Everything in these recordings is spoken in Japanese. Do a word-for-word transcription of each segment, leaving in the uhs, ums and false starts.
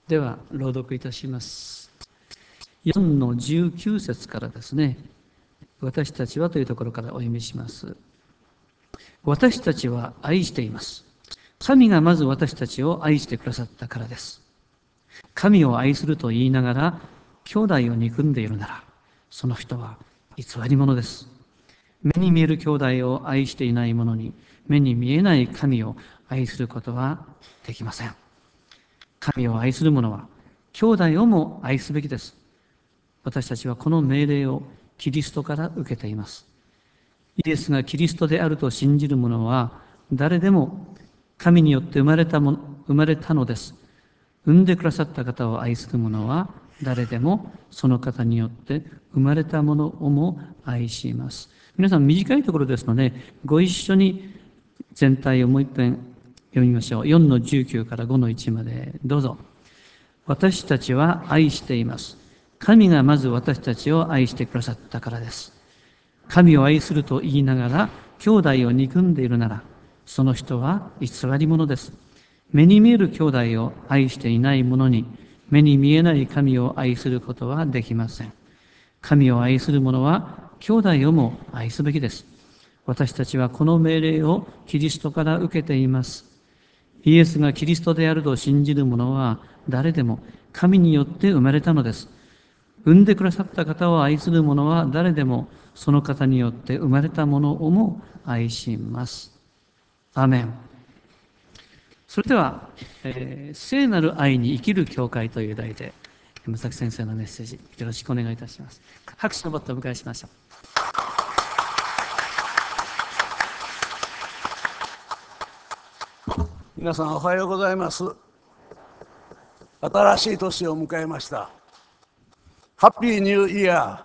では朗読いたします。よんのじゅうきゅう節からですね。私たちはというところからお読みします。私たちは愛しています。神がまず私たちを愛してくださったからです。神を愛すると言いながら兄弟を憎んでいるなら、その人は偽り者です。目に見える兄弟を愛していない者に、目に見えない神を愛することはできません。神を愛する者は兄弟をも愛すべきです。私たちはこの命令をキリストから受けています。イエスがキリストであると信じる者は誰でも神によって生まれたも生まれたのです。産んでくださった方を愛する者は誰でもその方によって生まれたものをも愛します。皆さん短いところですのでご一緒に全体をもう一遍読みましょう。よんのじゅうきゅうからごのいちまでどうぞ。私たちは愛しています。神がまず私たちを愛してくださったからです。神を愛すると言いながら兄弟を憎んでいるなら、その人は偽り者です。目に見える兄弟を愛していない者に、目に見えない神を愛することはできません。神を愛する者は兄弟をも愛すべきです。私たちはこの命令をキリストから受けています。イエスがキリストであると信じる者は誰でも神によって生まれたのです。産んでくださった方を愛する者は誰でもその方によって生まれたものをも愛します。アーメン。それでは、えー聖なる愛に生きる教会という題で山崎先生のメッセージよろしくお願いいたします。拍手のもってお迎えしましょう。 皆さんおはようございます。新しい年を迎えました。ハッピーニューイヤ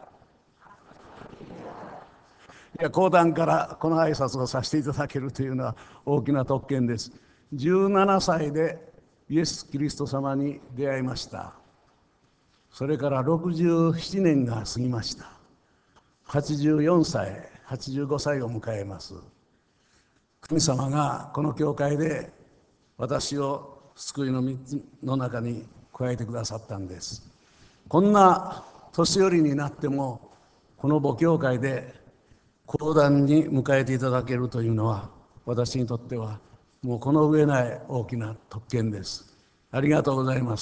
ー。いや、講談からこの挨拶をさせていただけるというのは大きな特権です。じゅうななさいでイエス・キリスト様に出会いました。それからろくじゅうななねんが過ぎました。はちじゅうよんさい、はちじゅうごさいを迎えます。神様がこの教会で私を救いの道の中に加えてくださったんです。こんな年寄りになってもこの母教会で講談に迎えていただけるというのは私にとってはもうこの上ない大きな特権です。ありがとうございます。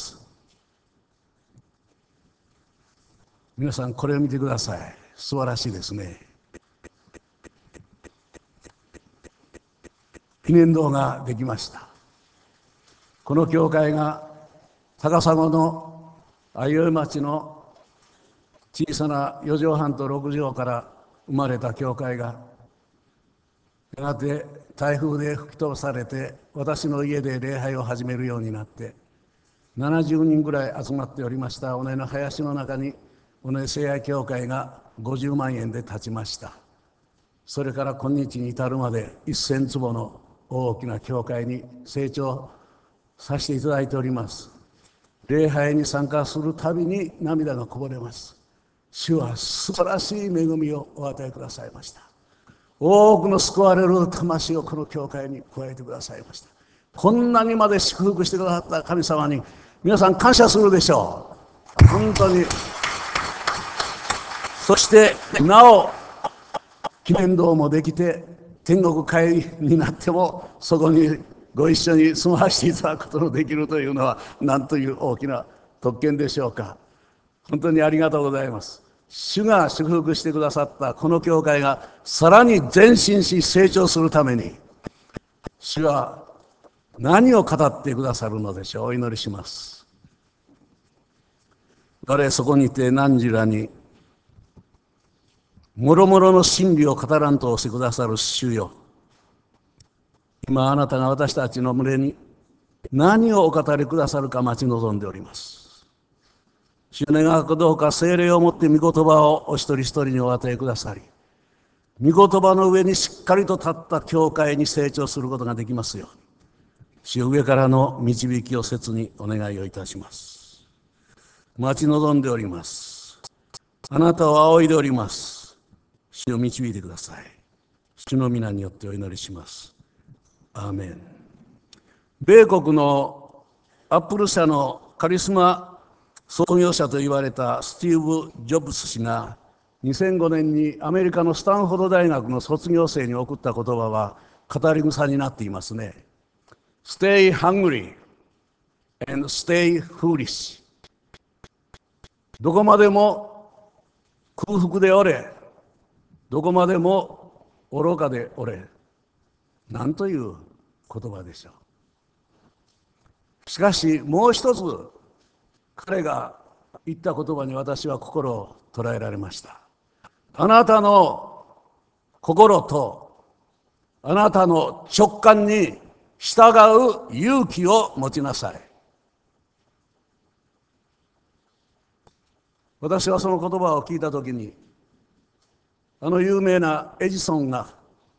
皆さんこれを見てください。素晴らしいですね。記念堂ができました。この教会が高砂の相生町の小さなよ畳半とろく畳から生まれた教会がやがて台風で吹き飛ばされて私の家で礼拝を始めるようになってななじゅうにんぐらい集まっておりました尾根の林の中に尾根聖愛教会がごじゅうまんえんで建ちました。それから今日に至るまでせん坪の大きな教会に成長させていただいております。礼拝に参加するたびに涙がこぼれます。主は素晴らしい恵みをお与えくださいました。多くの救われる魂をこの教会に加えてくださいました。こんなにまで祝福してくださった神様に皆さん感謝するでしょう。本当に。そしてなお記念堂もできて天国会になってもそこにご一緒に住まわせていただくことのできるというのは何という大きな特権でしょうか。本当にありがとうございます。主が祝福してくださったこの教会がさらに前進し成長するために主は何を語ってくださるのでしょう。お祈りします。我そこにて汝らにもろもろの真理を語らんとしてくださる主よ、今あなたが私たちの胸に何をお語りくださるか待ち望んでおります。主願わくどうか聖霊をもって御言葉をお一人一人にお与えくださり、御言葉の上にしっかりと立った教会に成長することができますように、主上からの導きを切にお願いをいたします。待ち望んでおります。あなたを仰いでおります。主を導いてください。主の皆によってお祈りします。アーメン。米国のアップル社のカリスマ創業者と言われたスティーブ・ジョブズ氏がにせんごねんにアメリカのスタンフォード大学の卒業生に送った言葉は語り草になっていますね。Stay hungry and stay foolish。 どこまでも空腹でおれ、どこまでも愚かでおれ。なんという言葉でしょう。しかしもう一つ彼が言った言葉に私は心を捉えられました。あなたの心とあなたの直感に従う勇気を持ちなさい。私はその言葉を聞いたときに、あの有名なエジソンが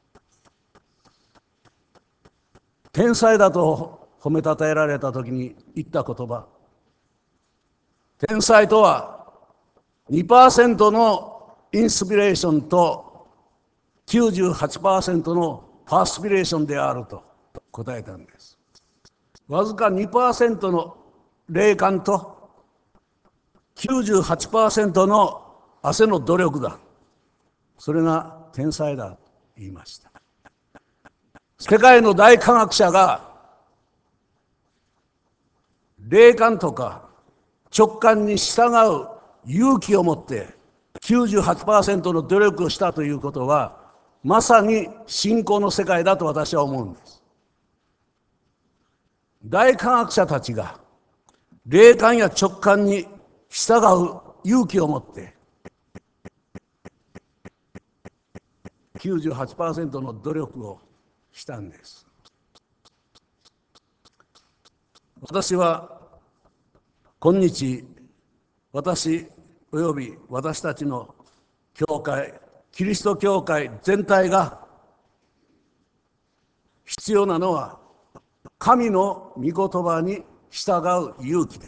天才だと褒めたたえられたときに言った言葉、天才とは にパーセント のインスピレーションと きゅうじゅうはちパーセント のパースピレーションであると答えたんです。わずか にパーセント の霊感と きゅうじゅうはちパーセント の汗の努力だ。それが天才だと言いました。世界の大科学者が霊感とか直感に従う勇気を持って きゅうじゅうはちパーセント の努力をしたということは、まさに信仰の世界だと私は思うんです。大科学者たちが霊感や直感に従う勇気を持ってきゅうじゅうはちパーセント の努力をしたんです。私は今日、私および私たちの教会、キリスト教会全体が必要なのは神の御言葉に従う勇気です。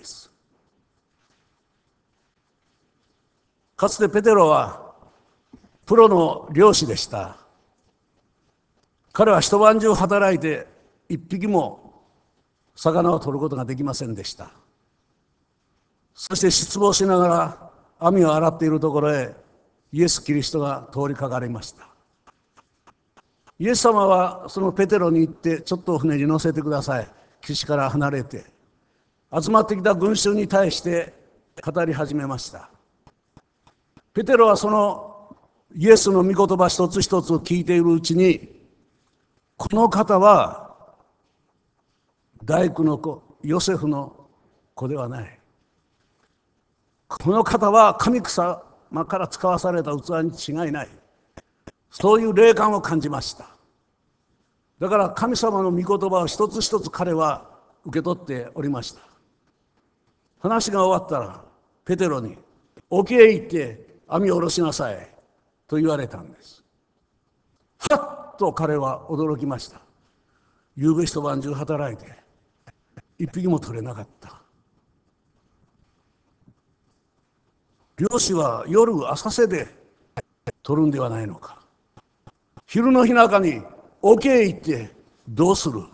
かつてペテロはプロの漁師でした。彼は一晩中働いて一匹も魚を取ることができませんでした。そして失望しながら網を洗っているところへイエス・キリストが通りかかりました。イエス様はそのペテロに言って、ちょっと船に乗せてください。岸から離れて集まってきた群衆に対して語り始めました。ペテロはそのイエスの御言葉一つ一つを聞いているうちに、この方は大工の子ヨセフの子ではない、この方は神様から使わされた器に違いない、そういう霊感を感じました。だから神様の御言葉を一つ一つ彼は受け取っておりました。話が終わったらペテロに沖へ行って網を下ろしなさいと言われたんです。はっと彼は驚きました。夕べ一晩中働いて一匹も取れなかった。漁師は夜浅瀬で取るんではないのか。昼の日中に沖へ行ってどうする。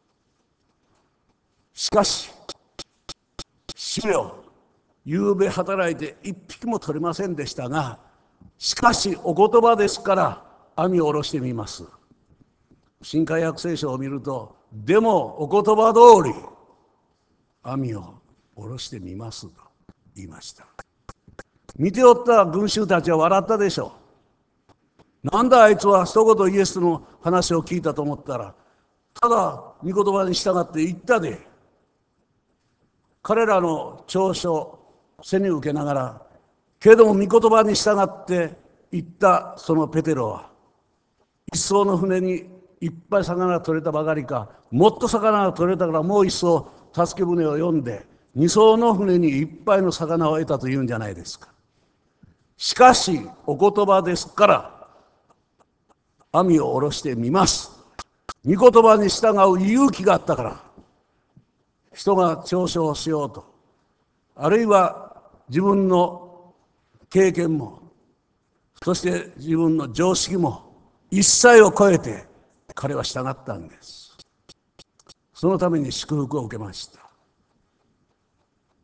しかし主よ、夕べ働いて一匹も取れませんでしたが、しかしお言葉ですから網を下ろしてみます。新海訳聖書を見ると、でもお言葉通り網を下ろしてみますと言いました。見ておった群衆たちは笑ったでしょう。なんだあいつは一言イエスの話を聞いたと思ったら、ただ御言葉に従って言ったで。彼らの嘲笑背に受けながら、けれども御言葉に従って言ったそのペテロは、一艘の船にいっぱい魚が取れたばかりか、もっと魚が取れたからもう一艘助け船を呼んで二艘の船にいっぱいの魚を得たというんじゃないですか。しかしお言葉ですから網を下ろしてみます。御言葉に従う勇気があったから、人が嘲笑しようと、あるいは自分の経験も、そして自分の常識も一切を超えて彼は従ったんです。そのために祝福を受けました。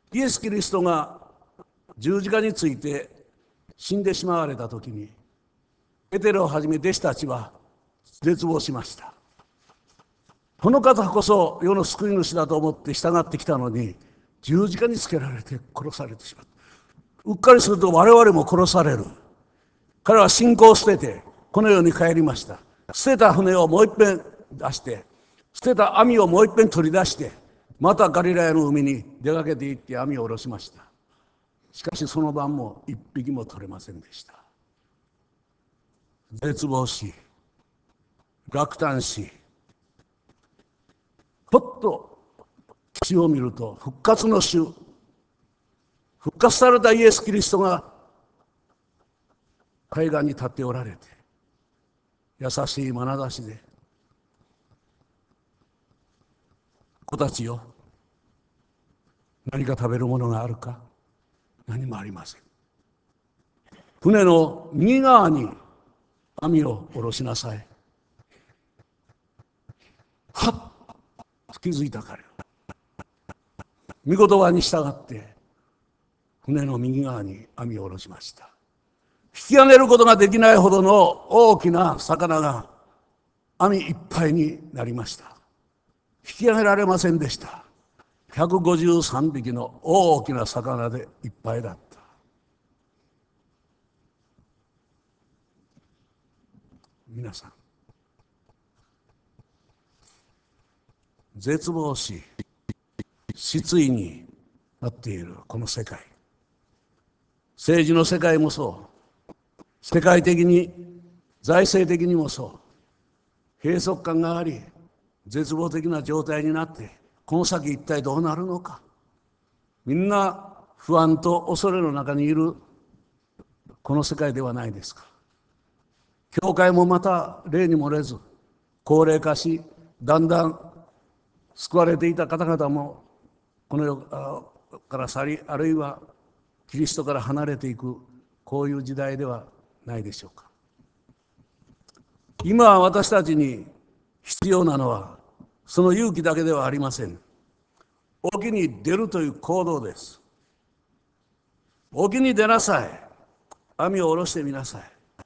イエス・キリストが十字架について死んでしまわれた時に、ペテロをはじめ弟子たちは絶望しました。この方こそ世の救い主だと思って従ってきたのに、十字架につけられて殺されてしまった。うっかりすると我々も殺される。彼は信仰を捨ててこの世に帰りました。捨てた船をもう一遍出して、捨てた網をもう一遍取り出して、またガリラヤの海に出かけて行って網を下ろしました。しかしその晩も一匹も取れませんでした。絶望し、落胆し、ふっと地を見ると、復活の主、復活されたイエス・キリストが海岸に立っておられて、優しい眼差しで、子たちよ、何か食べるものがあるか。何もありません。船の右側に網を下ろしなさい。はっと気づいた彼は、御言葉に従って船の右側に網を下ろしました。引き上げることができないほどの大きな魚が網いっぱいになりました。引き上げられませんでした。ひゃくごじゅうさんびきの大きな魚でいっぱいだった。皆さん、絶望し失意になっているこの世界、政治の世界もそう、世界的に財政的にもそう、閉塞感があり絶望的な状態になって、この先一体どうなるのか、みんな不安と恐れの中にいるこの世界ではないですか。教会もまた例に漏れず高齢化し、だんだん救われていた方々もこの世から去り、あるいはキリストから離れていく、こういう時代ではないでしょうか。今私たちに必要なのはその勇気だけではありません。沖に出るという行動です。沖に出なさい。網を下ろしてみなさい。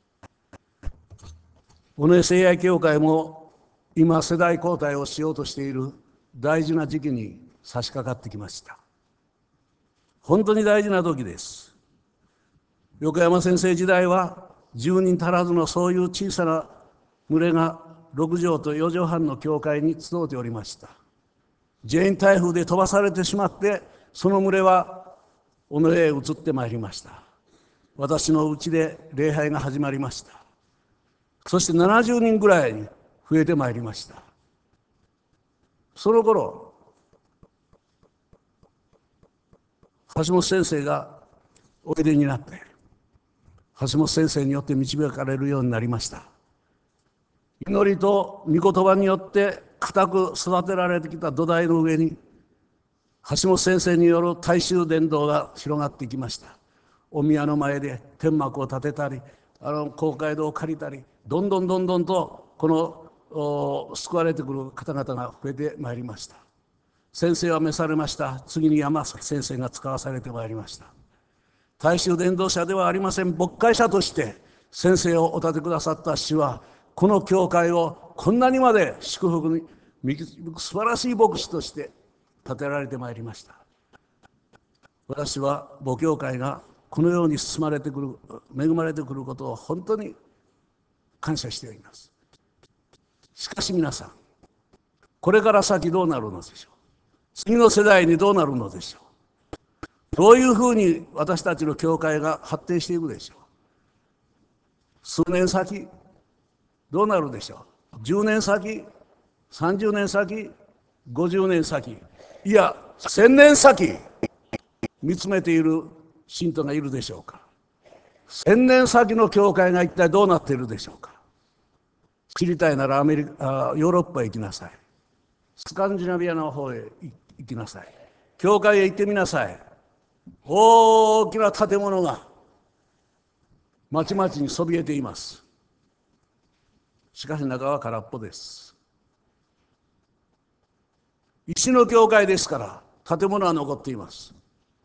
尾根聖愛教会も今世代交代をしようとしている大事な時期に差し掛かってきました。本当に大事な時です。横山先生時代はじゅうにん足らずのそういう小さな群れがろく畳とよ畳半の教会に集うておりました。ジェーン台風で飛ばされてしまって、その群れは尾根へ移ってまいりました。私のうちで礼拝が始まりました。そしてななじゅうにんぐらいに増えてまいりました。その頃橋本先生がおいでになって、橋本先生によって導かれるようになりました。祈りと御言葉によって固く育てられてきた土台の上に、橋本先生による大衆伝道が広がっていきました。お宮の前で天幕を建てたり、あの公会堂を借りたり、どんどんどんどんとこの救われてくる方々が増えてまいりました。先生は召されました。次に山先生が使わされてまいりました。大衆伝道者ではありません。牧会者として先生をお立てくださった主は、この教会をこんなにまで祝福に導く素晴らしい牧師として立てられてまいりました。私は母教会がこのように進まれてくる、恵まれてくることを本当に感謝しております。しかし皆さん、これから先どうなるのでしょう。次の世代にどうなるのでしょう。どういうふうに私たちの教会が発展していくでしょう。数年先どうなるでしょう。じゅうねん先、さんじゅうねん先、ごじゅうねん先、いやせんねん先見つめている信徒がいるでしょうか。千年先の教会が一体どうなっているでしょうか。知りたいならアメリカ、ヨーロッパへ行きなさい。スカンジナビアの方へ行きなさい。教会へ行ってみなさい。大きな建物がまちまちにそびえています。しかし中は空っぽです。石の教会ですから建物は残っています。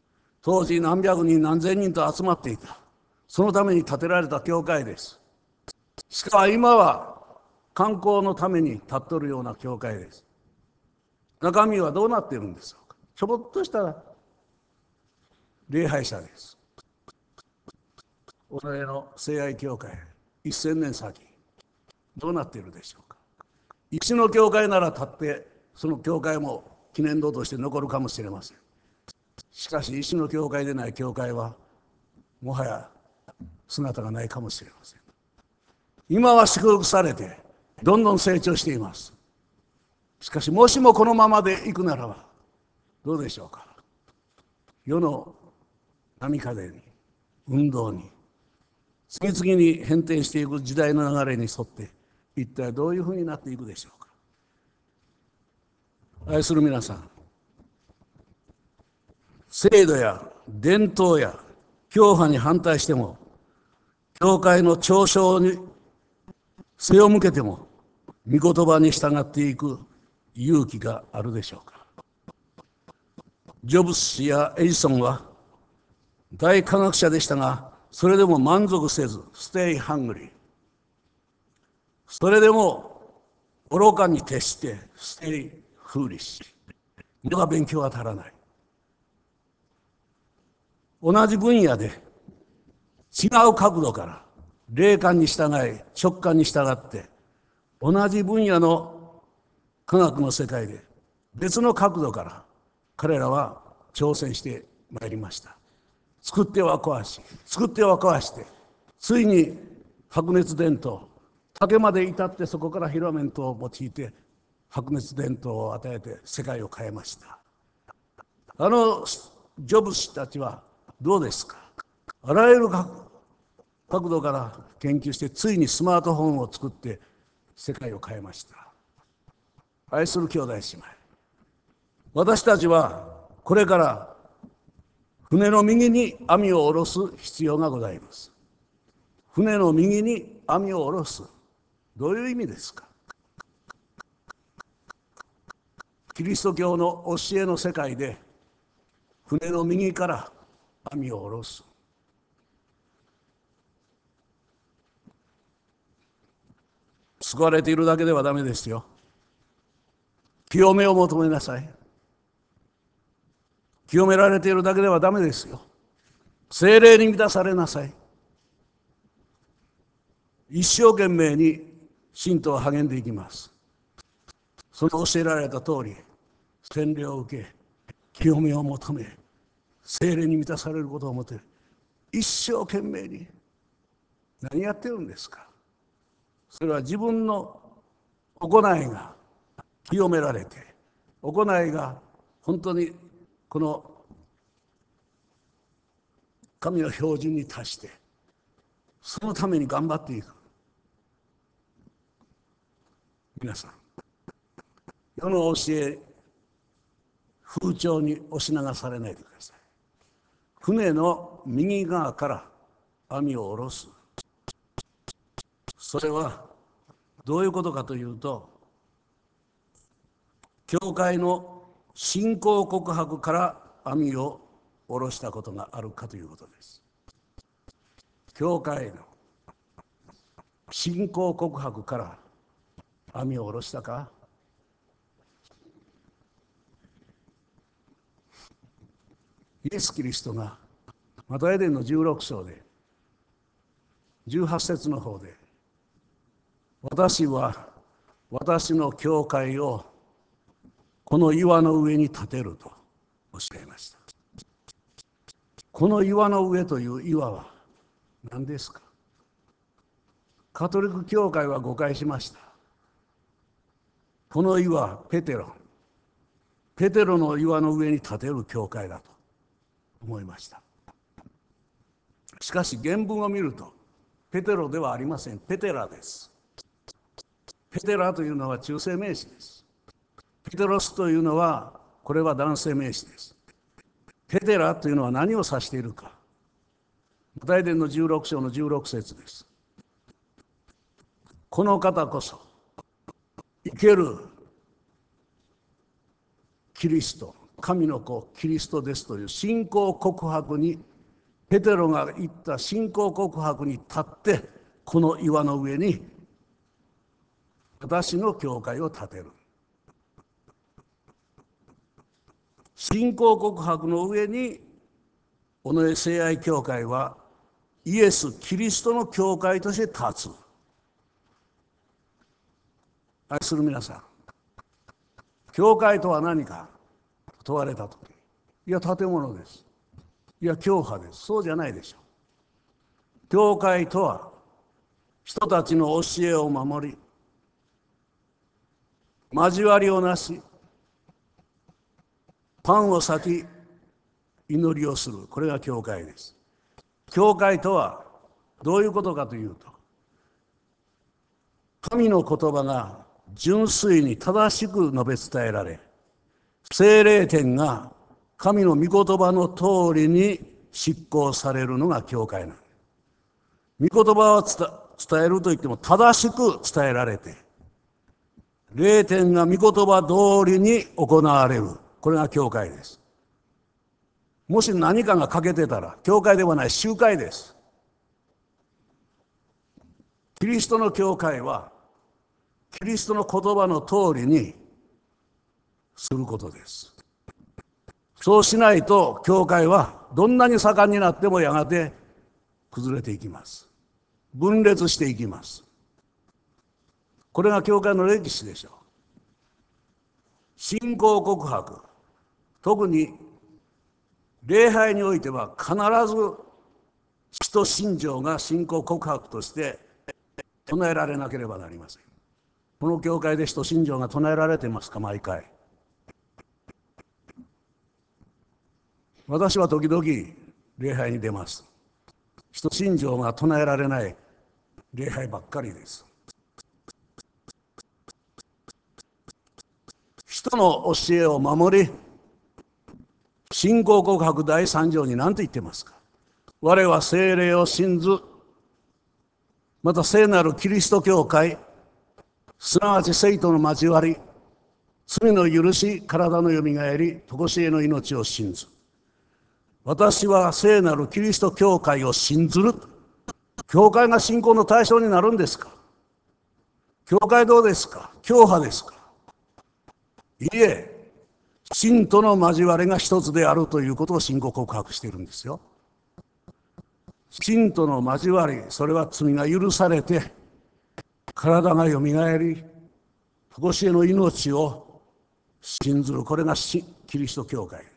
当時何百人何千人と集まっていた。そのために建てられた教会です。しかも今は観光のために建っとるような教会です。中身はどうなっているんでしょうか。ちょぼっとした礼拝者です。己の聖愛教会せんねん先どうなっているでしょうか。石の教会なら建ってその教会も記念堂として残るかもしれません。しかし石の教会でない教会はもはや姿がないかもしれません。今は祝福されてどんどん成長しています。しかしもしもこのままでいくならばどうでしょうか。世の波風に運動に次々に変転していく時代の流れに沿って一体どういうふうになっていくでしょうか。愛する皆さん、制度や伝統や教派に反対しても、教会の嘲笑に背を向けても御言葉に従っていく勇気があるでしょうか。ジョブズ氏やエジソンは大科学者でしたが、それでも満足せずステイハングリー、それでも愚かに徹してステイフーリッシュ、まだ勉強は足らない。同じ分野で違う角度から霊感に従い直感に従って同じ分野の科学の世界で別の角度から彼らは挑戦してまいりました。作っては壊し作っては壊してついに白熱伝統竹まで至ってそこからフィラメントを用いて白熱伝統を与えて世界を変えました。あのジョブズたちはどうですか。あらゆる角度から研究してついにスマートフォンを作って世界を変えました。愛する兄弟姉妹、私たちはこれから船の右に網を下ろす必要がございます。船の右に網を下ろす、どういう意味ですか。キリスト教の教えの世界で船の右から網を下ろす、救われているだけではダメですよ。清めを求めなさい。清められているだけではダメですよ。聖霊に満たされなさい。一生懸命に信徒は励んでいきます。その教えられた通り洗礼を受け清めを求め聖霊に満たされることを求め一生懸命に何やってるんですか。それは自分の行いが清められて行いが本当にこの神の標準に達してそのために頑張っていく。皆さん、世の教え風潮に押し流されないでください。船の右側から網を下ろす、それはどういうことかというと、教会の信仰告白から網を下ろしたことがあるかということです。教会の信仰告白から網を下ろしたか。イエス・キリストがマタイ伝のじゅうろく章でじゅうはち節の方で、私は私の教会をこの岩の上に建てるとおっしゃいました。この岩の上という岩は何ですか。カトリック教会は誤解しました。この岩ペテロペテロの岩の上に建てる教会だと思いました。しかし原文を見るとペテロではありません。ペテラです。ペテラというのは中性名詞です。ペテロスというのはこれは男性名詞です。ペテラというのは何を指しているか。マタイ伝のじゅうろく章のじゅうろく節です。この方こそ生けるキリスト、 神の子キリストですという信仰告白に、ペテロが言った信仰告白に立って、この岩の上に私の教会を建てる。信仰告白の上に尾上聖愛教会はイエス・キリストの教会として立つ。愛する皆さん、教会とは何か問われたとき、いや建物です、いや教派です、そうじゃないでしょう。教会とは人たちの教えを守り、交わりをなし、パンを裂き祈りをする、これが教会です。教会とはどういうことかというと、神の言葉が純粋に正しく述べ伝えられ、聖霊典が神の御言葉の通りに執行されるのが教会なの。御言葉を伝えるといっても正しく伝えられて、霊典が御言葉通りに行われる、これが教会です。もし何かが欠けてたら教会ではない、集会です。キリストの教会はキリストの言葉の通りにすることです。そうしないと教会はどんなに盛んになってもやがて崩れていきます。分裂していきます。これが教会の歴史でしょう。信仰告白、特に礼拝においては必ず使徒信条が信仰告白として唱えられなければなりません。この教会で使徒信条が唱えられていますか？毎回。私は時々礼拝に出ます。使徒信条が唱えられない礼拝ばっかりです。人の教えを守り、信仰告白だいさん条に何と言ってますか？我は聖霊を信ず、また聖なるキリスト教会、すなわち聖との交わり、罪の許し、体のよみがえり、常しえの命を信ず。私は聖なるキリスト教会を信ずる。教会が信仰の対象になるんですか？教会どうですか？教派ですか？いいえ、信との交わりが一つであるということを信仰告白しているんですよ。信との交わり、それは罪が許されて体がよみがえり、常しえの命を信ずる、これがキリスト教会。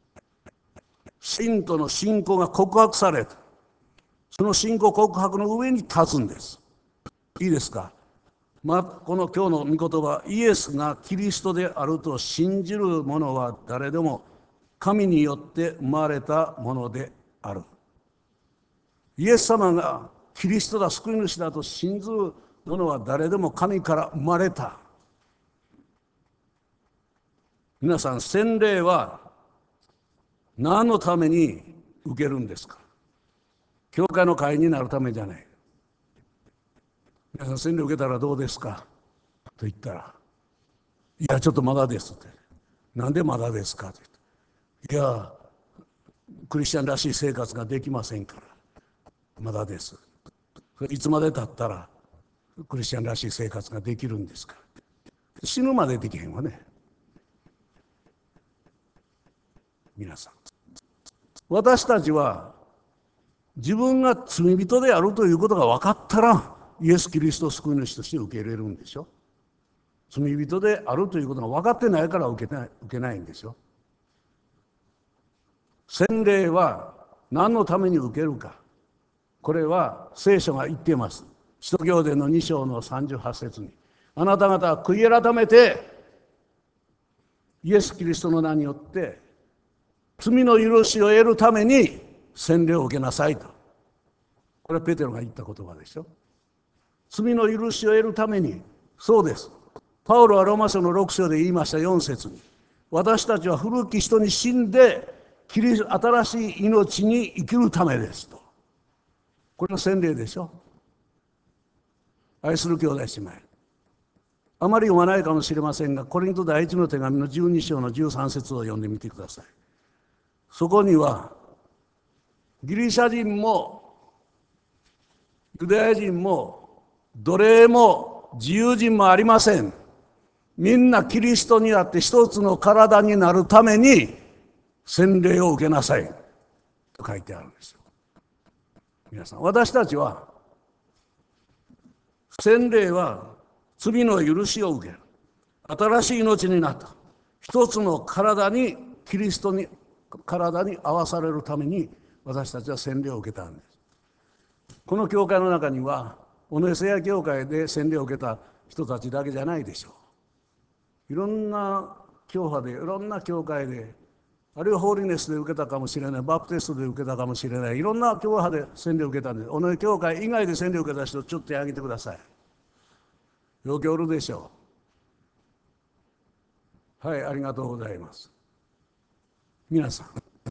信との信仰が告白された、その信仰告白の上に立つんです。いいですか？まあ、この今日の御言葉、イエスがキリストであると信じる者は誰でも神によって生まれたものである。イエス様がキリストだ、救い主だと信ずる者は誰でも神から生まれた。皆さん、洗礼は何のために受けるんですか？教会の会員になるためじゃない。皆さん、洗礼受けたらどうですかと言ったら、いやちょっとまだですって。なんでまだですかと言って、いやクリスチャンらしい生活ができませんからまだです。いつまで経ったらクリスチャンらしい生活ができるんですか？死ぬまでできへんわね。皆さん、私たちは自分が罪人であるということが分かったらイエス・キリストを救い主として受け入れるんでしょ。罪人であるということが分かってないから受けない、受けないんですよ。洗礼は何のために受けるか、これは聖書が言っています。使徒行伝のに章のさんじゅうはち節に、あなた方は悔い改めてイエス・キリストの名によって罪の許しを得るために洗礼を受けなさいと。これはペテロが言った言葉でしょ。罪の許しを得るために。そうです。パウロはローマ書のろく章で言いました。よん節に、私たちは古き人に死んで新しい命に生きるためですと。これは洗礼でしょ。愛する兄弟姉妹、 あまり読まないかもしれませんが、コリント第一の手紙のじゅうに章のじゅうさん節を読んでみてください。そこにはギリシャ人もユダヤ人も奴隷も自由人もありません。みんなキリストにあって一つの体になるために洗礼を受けなさいと書いてあるんですよ。皆さん、私たちは洗礼は罪の許しを受ける、新しい命になった一つの体に、キリストに体に合わされるために私たちは洗礼を受けたんです。この教会の中にはオネセア教会で洗礼を受けた人たちだけじゃないでしょう。いろんな教派で、いろんな教会で、あるいはホーリネスで受けたかもしれない、バプテストで受けたかもしれない、いろんな教派で洗礼を受けたんです。オネ教会以外で洗礼を受けた人、ちょっと手を挙げてください。よくおるでしょう。はい、ありがとうございます。皆さん、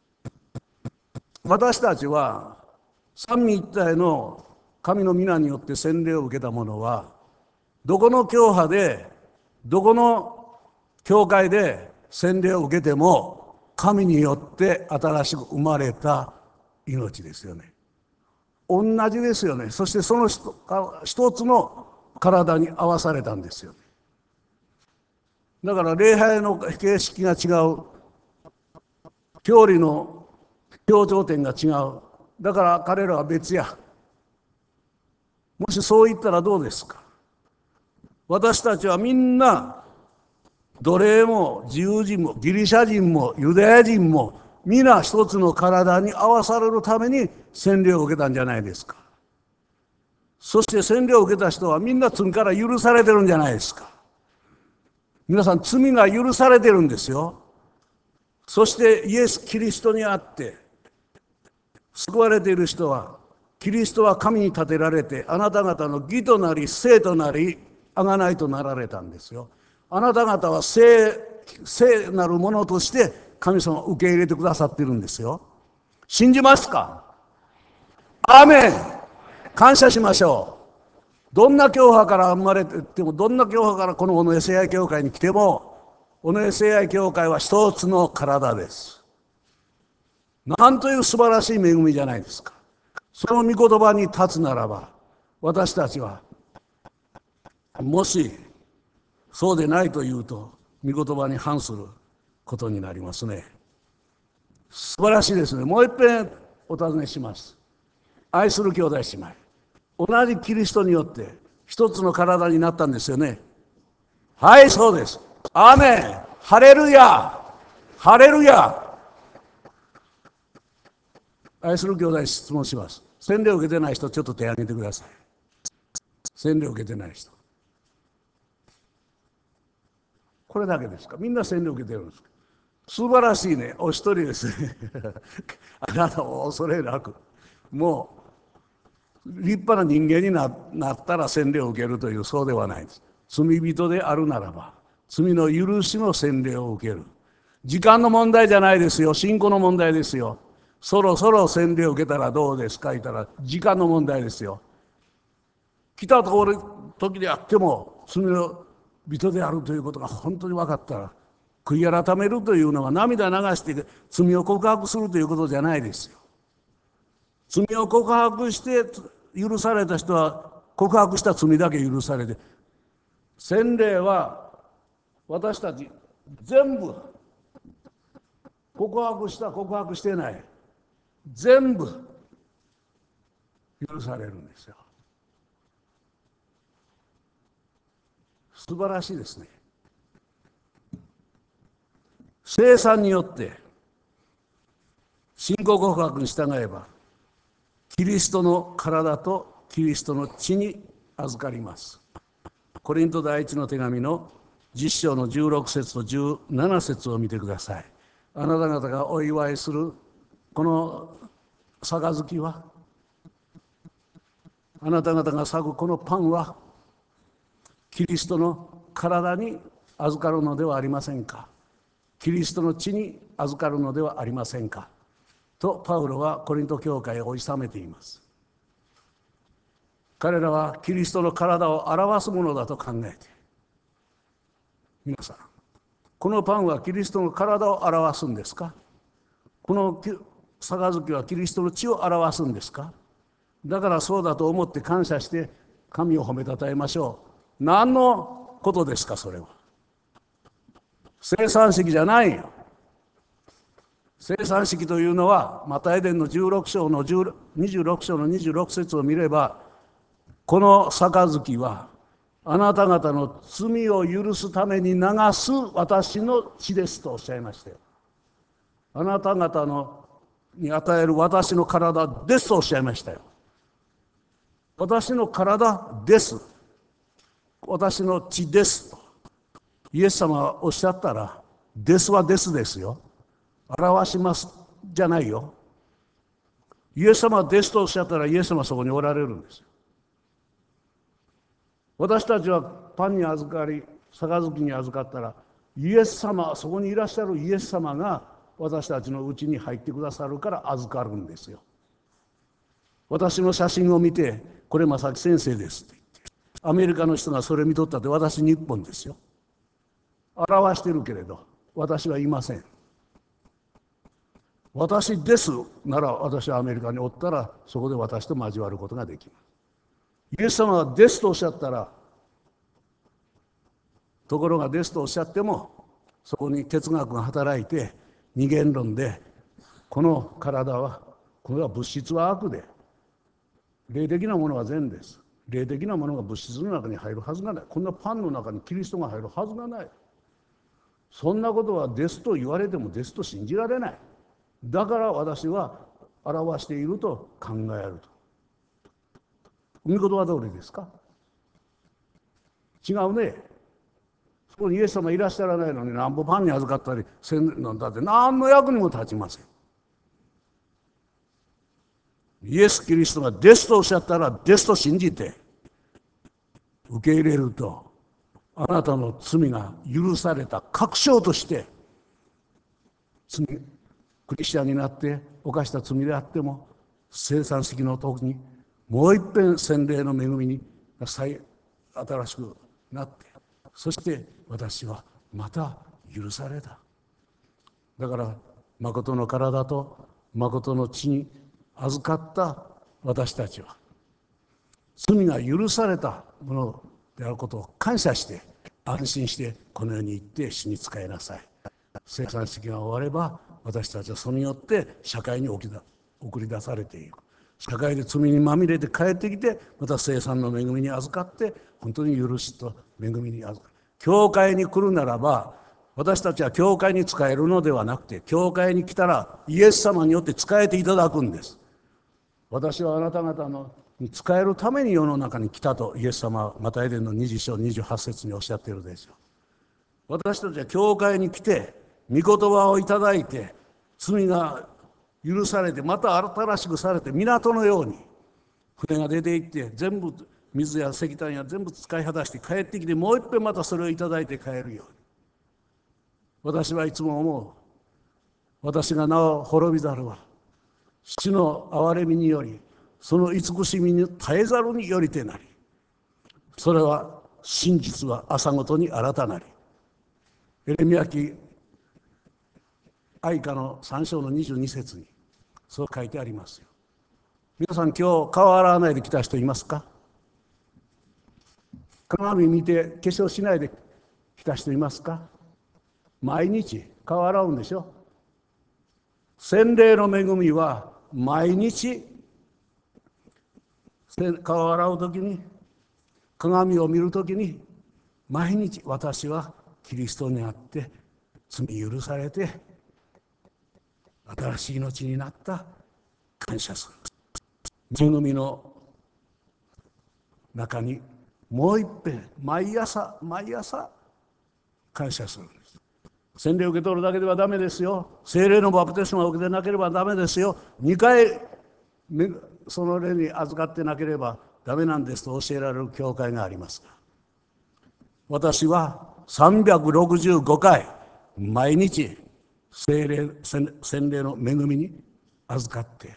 私たちは三位一体の神の皆によって洗礼を受けた者は、どこの教派でどこの教会で洗礼を受けても神によって新しく生まれた命ですよね。同じですよね。そしてその一つの体に合わされたんですよね。だから礼拝の形式が違う、教理の強調点が違う。だから彼らは別や。もしそう言ったらどうですか。私たちはみんな奴隷も自由人もギリシャ人もユダヤ人も皆一つの体に合わされるために洗礼を受けたんじゃないですか。そして洗礼を受けた人はみんな罪から許されてるんじゃないですか。皆さん、罪が許されてるんですよ。そしてイエス・キリストにあって救われている人は、キリストは神に立てられて、あなた方の義となり聖となり贖いとなられたんですよ。あなた方は聖、聖なるものとして神様を受け入れてくださっているんですよ。信じますか？アーメン。感謝しましょう。どんな教派から生まれてても、どんな教派からこのオネセア教会に来ても、オネセア教会は一つの体です。なんという素晴らしい恵みじゃないですか。その御言葉に立つならば、私たちはもしそうでないというと、御言葉に反することになりますね。素晴らしいですね。もう一遍お尋ねします。愛する兄弟姉妹、同じキリストによって一つの体になったんですよね。はい、そうです。アーメン。ハレルヤ。ハレルヤ。愛する兄弟、質問します。洗礼を受けてない人、ちょっと手を挙げてください。洗礼を受けてない人。これだけですか？みんな洗礼を受けてるんですか？素晴らしいね。お一人ですね。あなたも恐れなく、もう立派な人間に な, なったら洗礼を受けるという、そうではないです。罪人であるならば、罪の許しの洗礼を受ける。時間の問題じゃないですよ。信仰の問題ですよ。そろそろ洗礼を受けたらどうですか言ったら、時間の問題ですよ。来たところ時であっても罪の人であるということが本当に分かったら、悔い改めるというのは涙流して罪を告白するということじゃないですよ。罪を告白して許された人は告白した罪だけ許されて、洗礼は私たち全部、告白した告白してない全部許されるんですよ。素晴らしいですね。聖餐によって信仰告白に従えば、キリストの体とキリストの血に預かります。コリント第一の手紙のじゅっ章のじゅうろく節とじゅうなな節を見てください。あなた方がお祝いするこの杯は、あなた方が裂くこのパンは、キリストの体に預かるのではありませんか。キリストの血に預かるのではありませんかとパウロはコリント教会を諌めています。彼らはキリストの体を表すものだと考えて、 皆さん、このパンはキリストの体を表すんですか？この杯はキリストの血を表すんですか？だからそうだと思って感謝して神を褒めたたえましょう。何のことですか？それは生産式じゃないよ。生産式というのはマタイ伝のじゅうろく章のにじゅうろく章のにじゅうろく節を見れば、この杯はあなた方の罪を許すために流す私の血ですとおっしゃいましたよ。あなた方のに与える私の体ですとおっしゃいましたよ。私の体です、私の血ですとイエス様はおっしゃったら、ですはですですよ。表しますじゃないよ。イエス様はですとおっしゃったら、イエス様はそこにおられるんですよ。私たちはパンに預かり杯に預かったら、イエス様、そこにいらっしゃるイエス様が私たちのうちに入ってくださるから預かるんですよ。私の写真を見て、これ正木先生ですって言って、アメリカの人がそれ見とったって、私日本ですよ。表してるけれど私はいません。私ですなら、私はアメリカにおったらそこで私と交わることができます。イエス様はですとおっしゃったら、ところがですとおっしゃっても、そこに哲学が働いて二元論で、この体は、これは物質は悪で霊的なものは善です、霊的なものが物質の中に入るはずがない、こんなパンの中にキリストが入るはずがない、そんなことはですと言われてもですと信じられない、だから私は表していると考えると。御言葉通りですか？違うね。そこにイエス様いらっしゃらないのに、なんぼパンに預かったりせんのだって何の役にも立ちません。イエス・キリストがですとおっしゃったら、ですと信じて受け入れると、あなたの罪が許された確証として、罪クリスチャンになって犯した罪であっても、生産式の時にもう一遍洗礼の恵みに再新しくなって、そして私はまた許された。だから誠の体と誠の血に預かった私たちは、罪が許されたものであることを感謝して安心してこの世に行って死に仕えなさい。生産式が終われば私たちはそれによって社会に送り出されていく。社会で罪にまみれて帰ってきて、また生産の恵みに預かって本当に許しと恵みに預かる。教会に来るならば、私たちは教会に仕えるのではなくて、教会に来たらイエス様によって仕えていただくんです。私はあなた方のに仕えるために世の中に来たとイエス様はマタイ伝のにじゅう章にじゅうはち節におっしゃっているでしょう。私たちは教会に来て御言葉をいただいて、罪が許されて、また新しくされて、港のように船が出て行って全部水や石炭や全部使い果たして帰ってきて、もう一遍またそれをいただいて帰るように。私はいつも思う。私がなお滅びざるは父の憐れみにより、その慈しみに耐えざるによりてなり、それは真実は朝ごとに新たなり。エレミヤ記愛歌のさん章のにじゅうに節にそう書いてありますよ。皆さん、今日顔洗わないで来た人いますか？鏡見て化粧しないで来た人いますか？毎日顔洗うんでしょ。洗礼の恵みは毎日顔を洗うときに、鏡を見るときに、毎日私はキリストにあって罪許されて新しい命になった、感謝する。恵みの中にもう一遍毎朝毎朝感謝するんです。洗礼を受け取るだけではダメですよ。聖霊のバプテスマを受けてなければダメですよ。にかいその霊に預かってなければダメなんですと教えられる教会がありますが、私はさんびゃくろくじゅうごかい毎日聖霊洗礼の恵みに預かって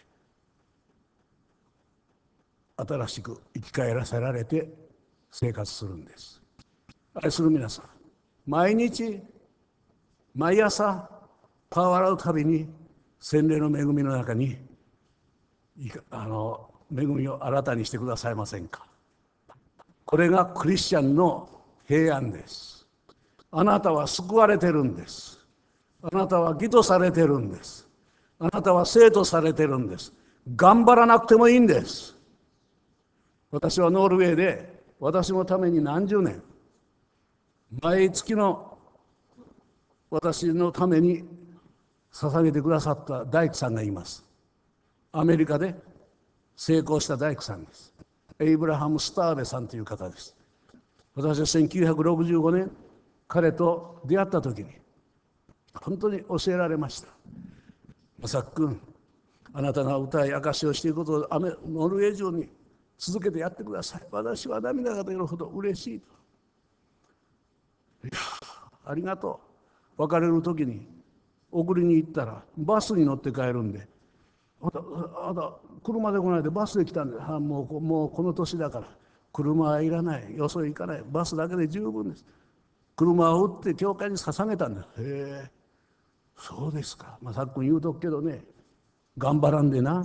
新しく生き返らせられて生活するんです。愛する皆さん、 毎日毎朝顔を洗うたびに洗礼の恵みの中にあの恵みを新たにしてくださいませんか。これがクリスチャンの平安です。あなたは救われてるんです。あなたは義とされてるんです。あなたは生とされてるんです。頑張らなくてもいいんです。私はノルウェーで私のために何十年毎月の私のために捧げてくださった大工さんがいます。アメリカで成功した大工さんです。エイブラハム・スターベさんという方です。私はせんきゅうひゃくろくじゅうごねん彼と出会った時に本当に教えられました。まさっくん、あなたが歌い証しをしていることをノルウェー中に続けてやってください。私は涙が出るほど嬉しいと。いやありがとう。別れる時に送りに行ったらバスに乗って帰るんで、あなたあなた車で来ないでバスで来たんで、あもうもうこの年だから車はいらない、よそへ行かない、バスだけで十分です。車を売って教会に捧げたんだ。へえ、そうですか。まあさっくん言うとくけどね、頑張らんでな。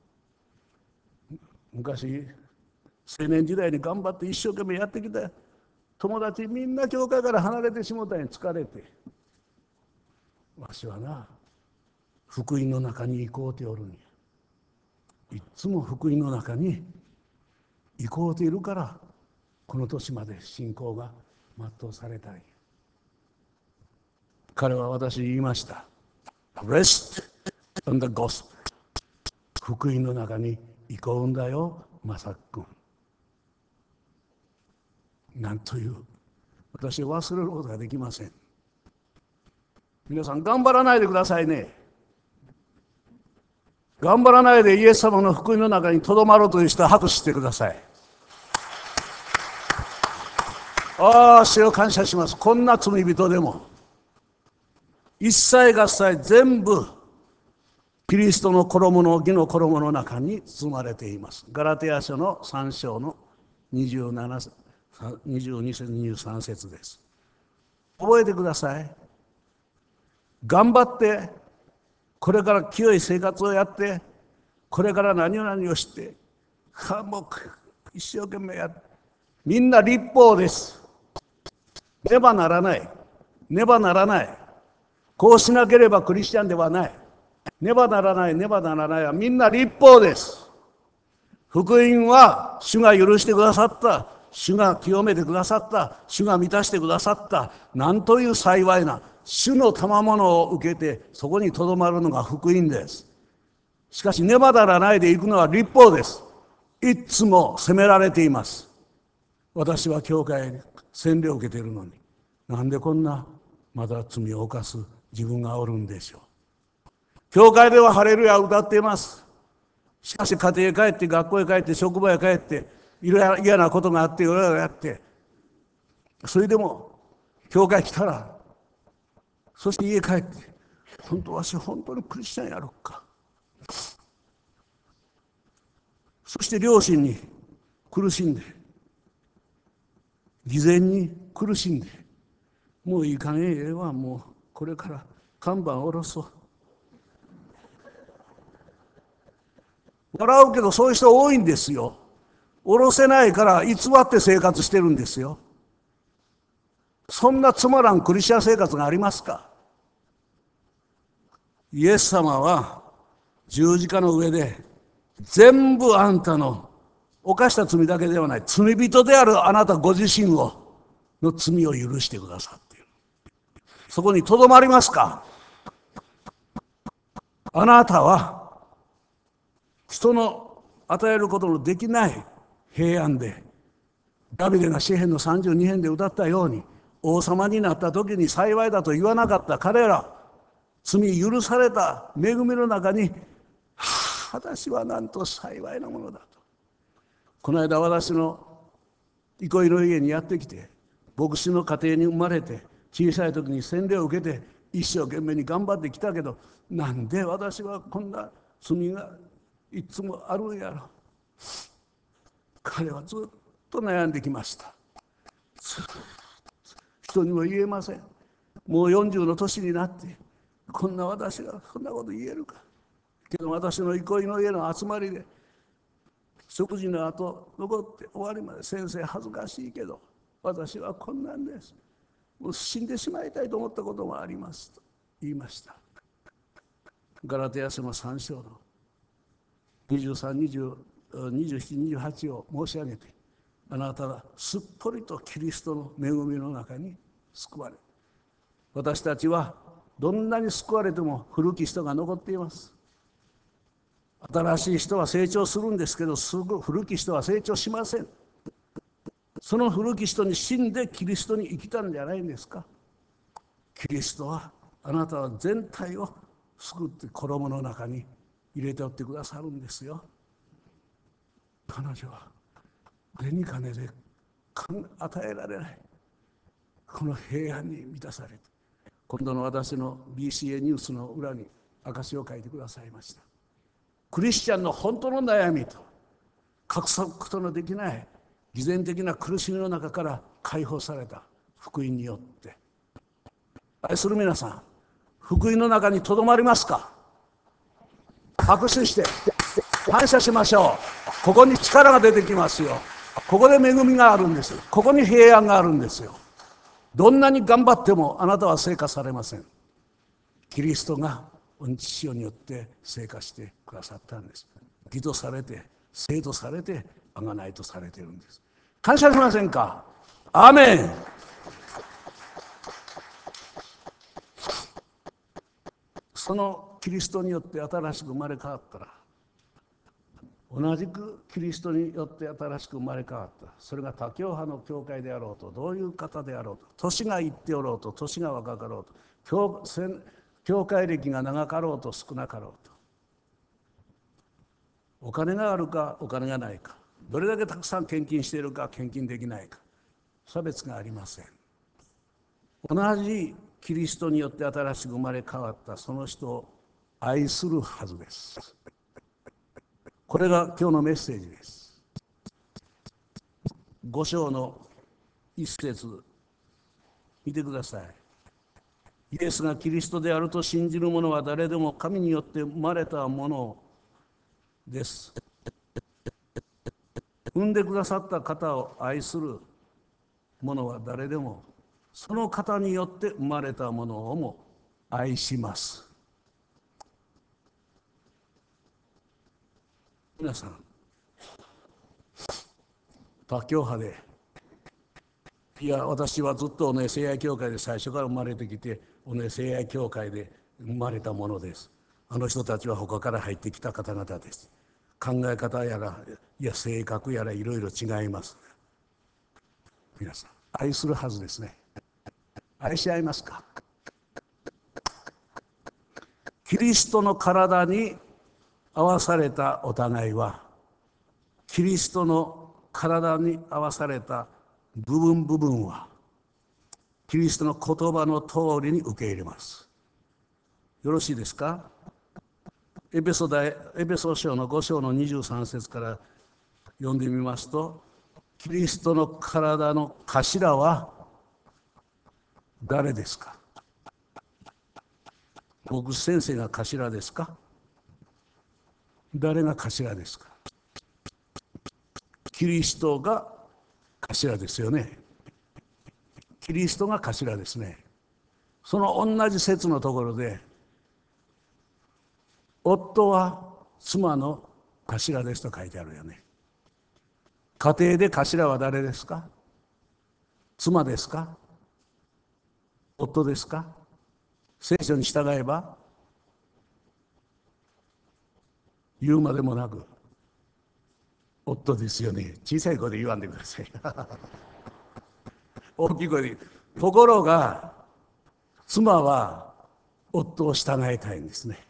昔青年時代に頑張って一生懸命やってきた友達みんな教会から離れてしもたんや。疲れて、わしはな福音の中に行こうておるんや。いつも福音の中に行こうているからこの年まで信仰が全うされたんや。彼は私に言いました。 Rest on the gospel。 福音の中に行こうんだよマサ君。なんという、私は忘れることができません。皆さん頑張らないでくださいね。頑張らないでイエス様の福音の中にとどまろうという人は拍手してください。ああ、主を感謝します。こんな罪人でも一切合切全部キリストの衣の義の衣の中に包まれています。ガラテヤ書のさん章のにじゅうなな、にじゅうに節にじゅうさん節です。覚えてください。頑張ってこれから清い生活をやって、これから何を何をして、はもう一生懸命やって、みんな立法です。ねばならない。ねばならない。こうしなければクリスチャンではない。ねばならない、ねばならないはみんな立法です。福音は主が許してくださった、主が清めてくださった、主が満たしてくださった、なんという幸いな、主の賜物を受けてそこにとどまるのが福音です。しかしねばならないで行くのは立法です。いつも責められています。私は教会に洗礼を受けているのに、なんでこんなまだ罪を犯す自分がおるんでしょう。教会ではハレルヤを歌っています。しかし家庭へ帰って学校へ帰って職場へ帰っていろいろ嫌なことがあっていろいろやって、それでも教会来たら、そして家帰って本当わし本当にクリスチャンやろうか、そして両親に苦しんで、偽善に苦しんで、もういい加減ええわ、もうこれから看板下ろそう。笑うけどそういう人多いんですよ。下ろせないから偽って生活してるんですよ。そんなつまらんクリスチャン生活がありますか。イエス様は十字架の上で全部あんたの犯した罪だけではない、罪人であるあなたご自身をの罪を許してくださっている。そこにとどまりますか。あなたは人の与えることのできない平安で、ダビデが詩編のさんじゅうに編で歌ったように、王様になった時に幸いだと言わなかった彼ら、罪許された恵みの中に、はあ、私はなんと幸いなものだと。この間私の憩いの家にやってきて、牧師の家庭に生まれて、小さい時に洗礼を受けて一生懸命に頑張ってきたけど、なんで私はこんな罪がいつもあるんやろ。彼はずっと悩んできました。 人にも言えません。もうよんじゅうの年になってこんな私がそんなこと言えるか。けど私の憩いの家の集まりで食事の後残って終わりまで、先生恥ずかしいけど私はこんなんです、もう死んでしまいたいと思ったこともありますと言いました。ガラテヤ書のさん章のにじゅうさん、にじゅう、にじゅうなな、にじゅうはちを申し上げて、あなたはすっぽりとキリストの恵みの中に救われ、私たちはどんなに救われても古き人が残っています。新しい人は成長するんですけど、すぐ古き人は成長しません。その古き人に死んでキリストに生きたんじゃないんですか。キリストはあなたは全体を救って衣の中に入れておってくださるんですよ。彼女は銭金で与えられないこの平安に満たされて、今度の私の ビーシーエー ニュースの裏に証を書いてくださいました。クリスチャンの本当の悩みと隠すことのできない偽善的な苦しみの中から解放された福音によって、愛する皆さん、福音の中にとどまりますか。拍手して感謝しましょう。ここに力が出てきますよ。ここで恵みがあるんです。ここに平安があるんですよ。どんなに頑張ってもあなたは成果されません。キリストが御父によって成果してくださったんです。義とされて聖とされて贖いとされているんです。感謝しませんか。アーメン。そのキリストによって新しく生まれ変わったら、同じくキリストによって新しく生まれ変わった、それが他教派の教会であろうと、どういう方であろうと、年がいっておろうと年が若かろうと、教教会歴が長かろうと少なかろうと、お金があるかお金がないか、どれだけたくさん献金しているか献金できないか、差別がありません。同じキリストによって新しく生まれ変わったその人を愛するはずです。これが今日のメッセージです。ご章の一節見てください。イエスがキリストであると信じる者は誰でも神によって生まれたものです。産んでくださった方を愛する者は誰でもその方によって生まれたものをも愛します。皆さん、他教派で、いや私はずっとね聖愛教会で最初から生まれてきて、ね聖愛教会で生まれたものです。あの人たちは他から入ってきた方々です。考え方やらいや性格やらいろいろ違います。皆さん愛するはずですね。愛し合いますか。キリストの体に合わされたお互いは、キリストの体に合わされた部分部分はキリストの言葉の通りに受け入れます。よろしいですか。エペソ大エペソ書のご章のにじゅうさん節から読んでみますと、キリストの体の頭は誰ですか。牧師先生が頭ですか。誰が頭ですか。キリストが頭ですよね。キリストが頭ですね。その同じ説のところで、夫は妻の頭ですと書いてあるよね。家庭で頭は誰ですか。妻ですか。夫ですか。聖書に従えば言うまでもなく夫ですよね。小さい声で言わんでください。大きい声で言う。ところが妻は夫を従いたいんですね。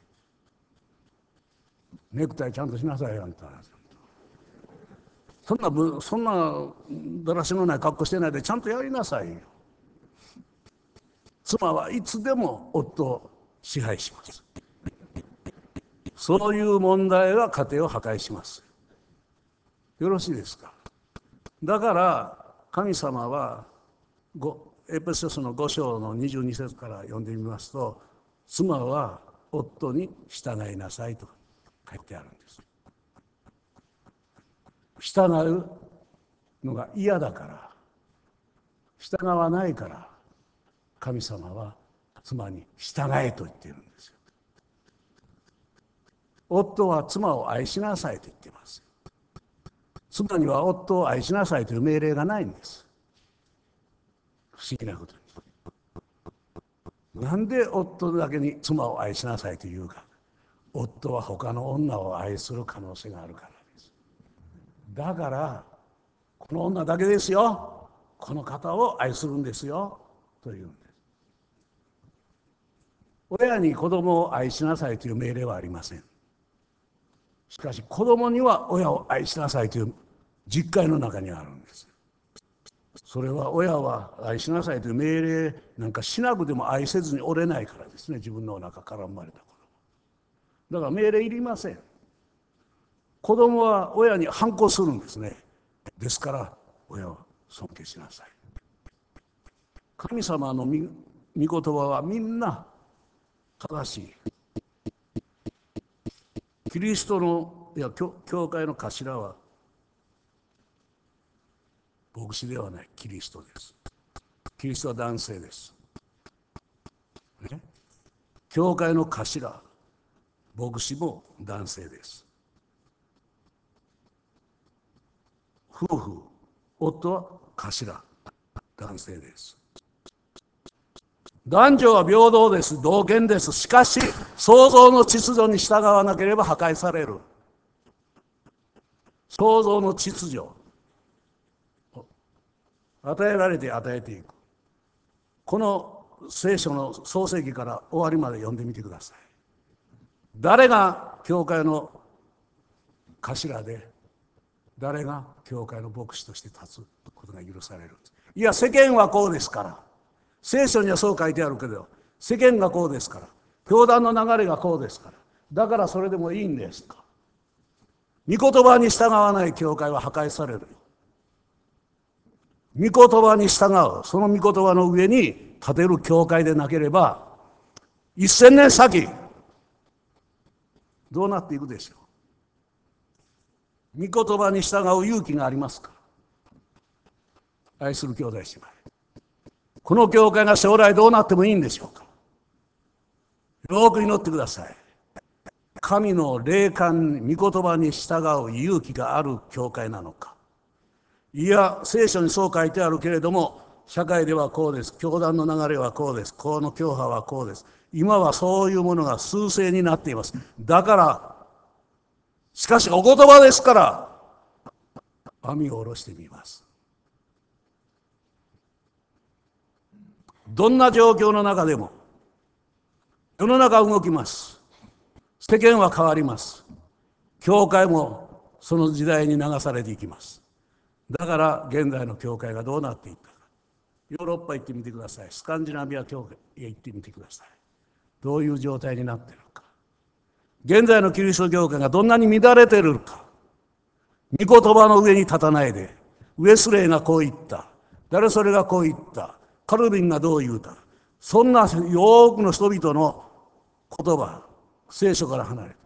ネクタイちゃんとしなさいよあんた。そんなそんなだらしのない格好してないでちゃんとやりなさいよ。妻はいつでも夫を支配します。そういう問題は家庭を破壊します。よろしいですか。だから神様は ご, エペソスのご章のにじゅうに節から読んでみますと、妻は夫に従いなさいと書いてあるんです。従うのが嫌だから、従わないから、神様は妻に従えと言っているんですよ。夫は妻を愛しなさいと言っています。妻には夫を愛しなさいという命令がないんです。不思議なことに。なんで夫だけに妻を愛しなさいというか、夫は他の女を愛する可能性があるからです。だからこの女だけですよ、この方を愛するんですよというんです。親に子供を愛しなさいという命令はありません。しかし子供には親を愛しなさいという実戒の中にあるんです。それは親は愛しなさいという命令なんかしなくても愛せずにおれないからですね。自分の中から生まれた子供だから命令いりません。子供は親に反抗するんですね。ですから親は尊敬しなさい。神様の御言葉はみんな正しい。キリストのいや教会の頭は牧師ではない、キリストです。キリストは男性です、ね、教会の頭、牧師も男性です。夫婦、夫は頭、男性です。男女は平等です、同権です。しかし創造の秩序に従わなければ破壊される。創造の秩序、与えられて与えていく。この聖書の創世記から終わりまで読んでみてください。誰が教会の頭で、誰が教会の牧師として立つことが許されるんです。いや世間はこうですから、聖書にはそう書いてあるけど、世間がこうですから、教団の流れがこうですから、だからそれでもいいんですか。御言葉に従わない教会は破壊される。御言葉に従う、その御言葉の上に立てる教会でなければ、一千年先どうなっていくでしょう。御言葉に従う勇気がありますか。愛する兄弟姉妹、この教会が将来どうなってもいいんでしょうか。よく祈ってください。神の霊感、御言葉に従う勇気がある教会なのか、いや聖書にそう書いてあるけれども社会ではこうです、教団の流れはこうです、この教派はこうです、今はそういうものが趨勢になっています。だからしかしお言葉ですから網を下ろしてみます。どんな状況の中でも世の中は動きます。世間は変わります。教会もその時代に流されていきます。だから現在の教会がどうなっていったか、ヨーロッパ行ってみてください。スカンジナビア教会へ行ってみてください。どういう状態になっているか、現在のキリスト教会がどんなに乱れているか。御言葉の上に立たないで、ウェスレーがこう言った、誰それがこう言った、カルビンがどう言うた、そんな多くの人々の言葉、聖書から離れて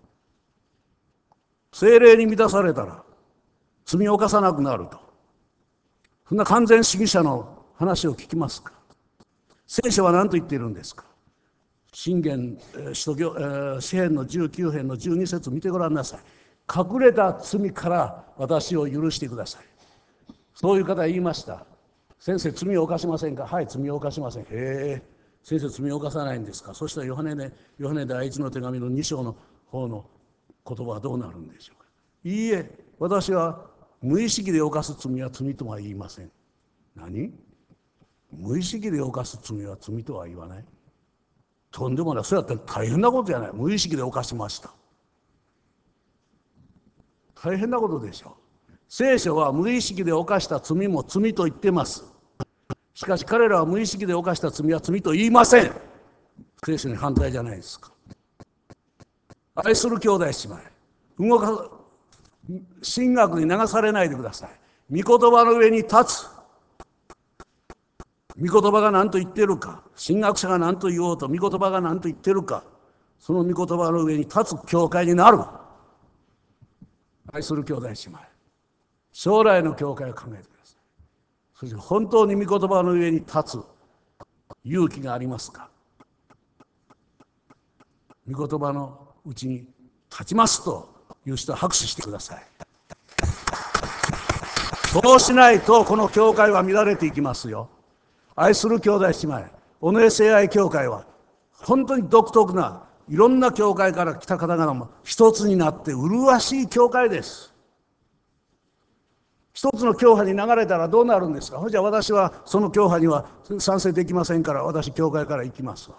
聖霊に満たされたら罪を犯さなくなると、そんな完全主義者の話を聞きますか。聖書は何と言っているんですか。箴言、使徒行詩編のじゅうきゅう編のじゅうに節見てごらんなさい。隠れた罪から私を許してください。そういう方言いました。先生罪を犯しませんか。はい、罪を犯しません。へえ、先生罪を犯さないんですか。そしたらヨハネね、ヨハネ第一の手紙のに章の方の言葉はどうなるんでしょうか。いいえ、私は無意識で犯す罪は罪とは言いません。何？無意識で犯す罪は罪とは言わない。とんでもない。そうやったら大変なことじゃない。無意識で犯しました。大変なことでしょう。聖書は無意識で犯した罪も罪と言ってます。しかし彼らは無意識で犯した罪は罪と言いません。聖書に反対じゃないですか。愛する兄弟姉妹、動か神学に流されないでください。御言葉の上に立つ。 御言葉が何と言っているか、神学者が何と言おうと御言葉が何と言っているか、その御言葉の上に立つ教会になる。愛する兄弟姉妹、将来の教会を考えてください。そして本当に御言葉の上に立つ勇気がありますか。御言葉のうちに立ちますという人は拍手してください。そうしないとこの教会は乱れていきますよ。愛する兄弟姉妹、尾上聖愛教会は本当に独特ないろんな教会から来た方々も一つになって麗しい教会です。一つの教派に流れたらどうなるんですか。じゃあ私はその教派には賛成できませんから、私教会から行きますわ。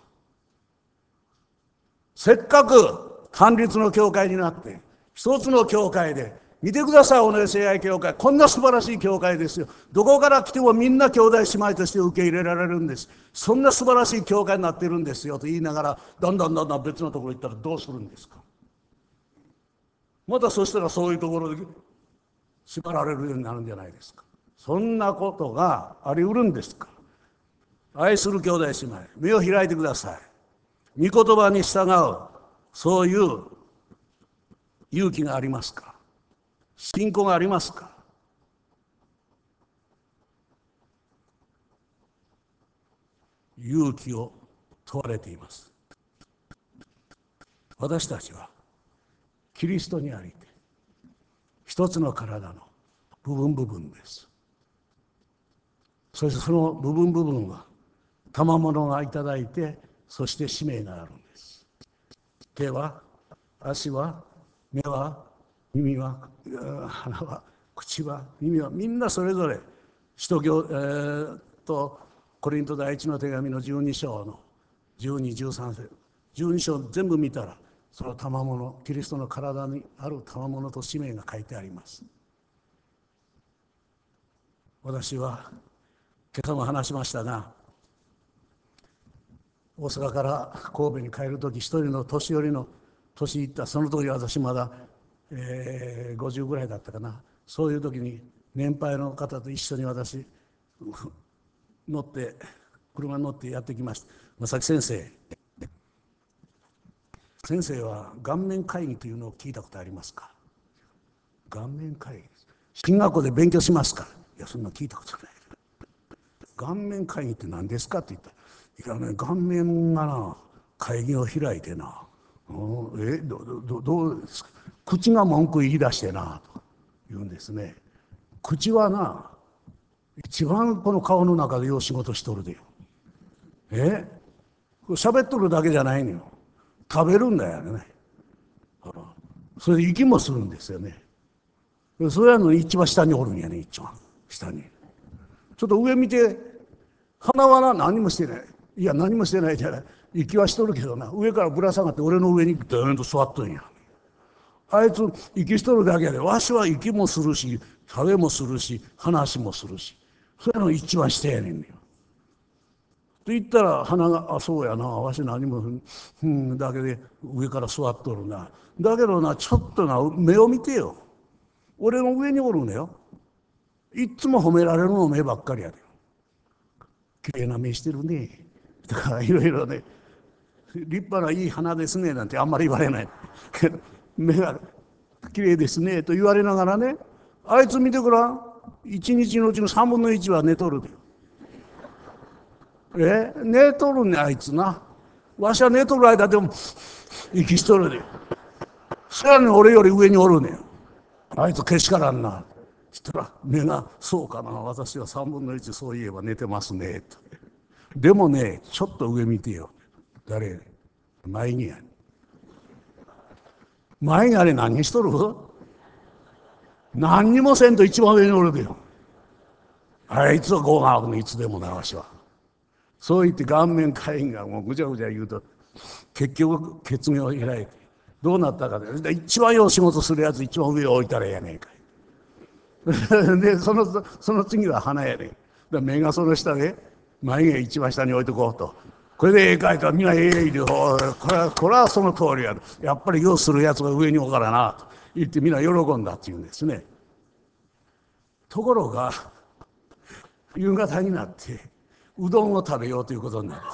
せっかく単立の教会になって一つの教会で、見てください、尾上聖愛教会、こんな素晴らしい教会ですよ。どこから来てもみんな兄弟姉妹として受け入れられるんです。そんな素晴らしい教会になってるんですよと言いながら、だんだんだんだん別のところ行ったらどうするんですか。またそしたらそういうところで縛られるようになるんじゃないですか。そんなことがあり得るんですか。愛する兄弟姉妹、目を開いてください。御言葉に従う、そういう勇気がありますか。信仰がありますか。勇気を問われています。私たちはキリストにありて一つの体の部分部分です。そしてその部分部分は賜物がいただいて、そして使命があるんです。手は、足は、目は、耳は、鼻は、口は、耳は、みんなそれぞれ使徒行、えー、とコリント第一の手紙のじゅうに章のじゅうに、じゅうさん節、じゅうに章全部見たら、その賜物、キリストの体にある賜物と使命が書いてあります。私は今朝も話しましたが、大阪から神戸に帰るとき、一人の年寄りの年いった、その時私まだ、えー、ごじゅうぐらいだったかな。そういう時に年配の方と一緒に私乗って車に乗ってやってきました。正木先生、先生は顔面会議というのを聞いたことありますか。顔面会議です。進学校で勉強しますか。いや、そんな聞いたことない。顔面会議って何ですかって言ったら、いやね、顔面がな会議を開いてな、えどどどうですか。口が文句言い出してなと言うんですね。口はな一番この顔の中でよう仕事しとるでよ。え喋っとるだけじゃないのよ。食べるんだよね。それで息もするんですよね。それやのに一番下におるんやね。一番下にちょっと上見て、鼻はな何もしてない。いや何もしてないじゃない。息はしとるけどな、上からぶら下がって俺の上にドーンと座っとんや。あいつ息しとるだけで、わしは息もするし食べもするし話もするし、それの一番下やねんよ。と言ったら鼻が「あそうやな、わし何もふんだけで上から座っとるな。だけどなちょっとな目を見てよ。俺の上におるのよ。いっつも褒められるの目ばっかりやで。きれいな目してるねとかいろいろね、立派ないい花ですねなんてあんまり言われないけど、目がきれいですねと言われながらね、あいつ見てごらん、一日のうちの三分の一は寝とるで。え寝とるねあいつな。わしは寝とる間でも息しとるで。そやねん俺より上におるねん。あいつけしからんな。したら目が「そうかな、私は三分の一そういえば寝てますね」と。でもねちょっと上見てよ。誰？前にや。前にあれ何しとる？何にもせんと一番上におるでよ。あいつはこうがいつでもなわしは。そう言って顔面会議がもうぐちゃぐちゃ言うと、結局決議を開いてどうなったかで、一番よう仕事するやつ一番上を置いたらええやねんかい。でそのその次は鼻やねん。だ目がその下で眉毛一番下に置いとこうと。これでええかいとみんなええ言うて、これはこれはその通りやと。やっぱりようするやつが上におるからなと言ってみんな喜んだって言うんですね。ところが夕方になってうどんを食べようということになる。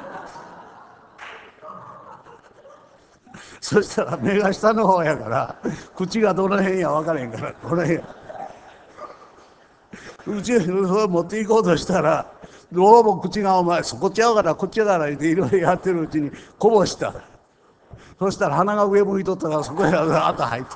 そしたら目が下の方やから口がどの辺や分からへんからこの辺うちに持っていこうとしたらどうも口がお前そこっちやからこっちやからっていろいろやってるうちにこぼした。そしたら鼻が上向いとったからそこへあと入った。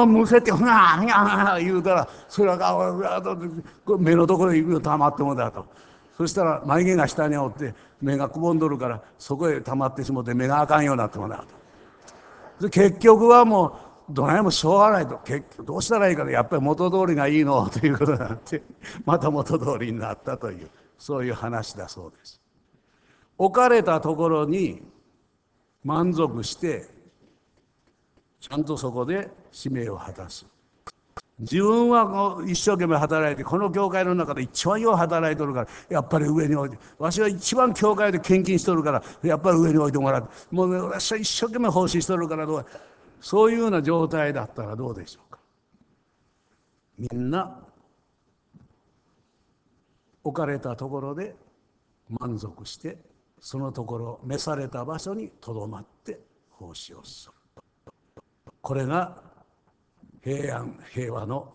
むせてふがふが言うたらそれが目のところに行くよ溜まってもだと。そしたら眉毛が下におって目がくぼんどるからそこへ溜まってしもて目があかんようになってもだと。結局はもうどないもしょうがないと。結局どうしたらいいかでやっぱり元通りがいいのということになってまた元通りになったというそういう話だそうです。置かれたところに満足してちゃんとそこで使命を果たす。自分は一生懸命働いてこの教会の中で一番よう働いとるからやっぱり上に置いて、わしは一番教会で献金しとるからやっぱり上に置いてもらう。もうわしは一生懸命奉仕しとるからどう、そういうような状態だったらどうでしょうか。みんな置かれたところで満足してそのところ召された場所にとどまって奉仕をする。これが平安平和の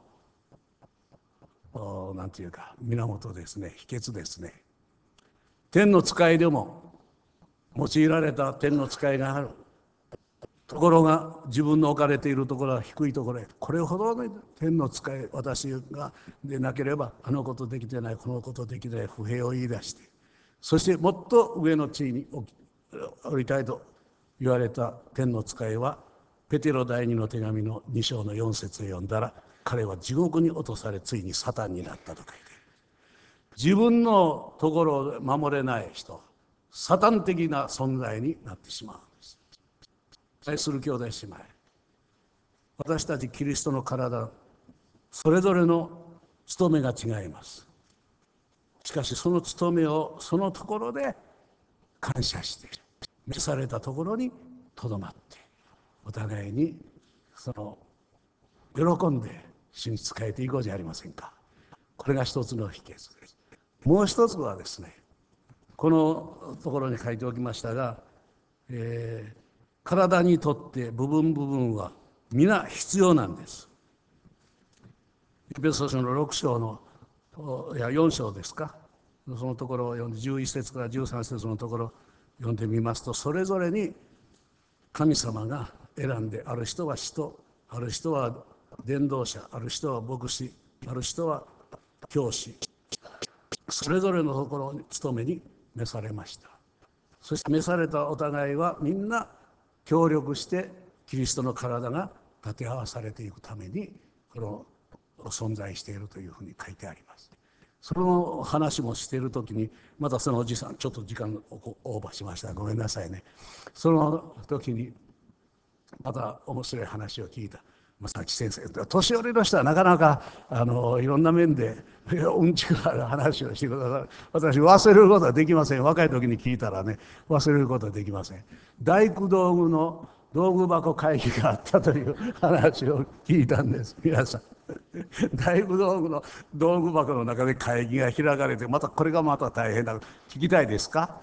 なんていうか源ですね、秘訣ですね。天の使いでも用いられた天の使いがある。ところが自分の置かれているところは低いところへ、これほどね天の使い私がでなければあのことできてないこのことできない不平を言い出して、そしてもっと上の地位に降りたいと言われた天の使いはペテロ第二の手紙のに章のよん節を読んだら、彼は地獄に落とされついにサタンになったと書いて、自分のところを守れない人、サタン的な存在になってしまうんです。愛する兄弟姉妹、私たちキリストの体それぞれの務めが違います。しかしその務めをそのところで感謝して召されたところにとどまってお互いにその喜んで主に仕えていこうじゃありませんか。これが一つの秘訣です。もう一つはですね、このところに書いておきましたが、えー、体にとって部分部分は皆必要なんです。エペソ書のろく章のいやよん章ですか、そのところを読んでじゅういち節からじゅうさん節のところを読んでみますと、それぞれに神様が選んで、ある人は使徒、ある人は伝道者、ある人は牧師、ある人は教師、それぞれのところに務めに召されました。そして召されたお互いはみんな協力してキリストの体が立て合わされていくためにこの存在しているというふうに書いてあります。その話もしている時にまたそのおじさんちょっと時間オーバーしました、ごめんなさいね。その時にまた面白い話を聞いた正木先生、年寄りの人はなかなかあのいろんな面でうんちくある話をしてくださる。私忘れることはできません。若い時に聞いたらね忘れることはできません。大工道具の道具箱会議があったという話を聞いたんです。皆さん大工道具の道具箱の中で会議が開かれて、またこれがまた大変だ。聞きたいですか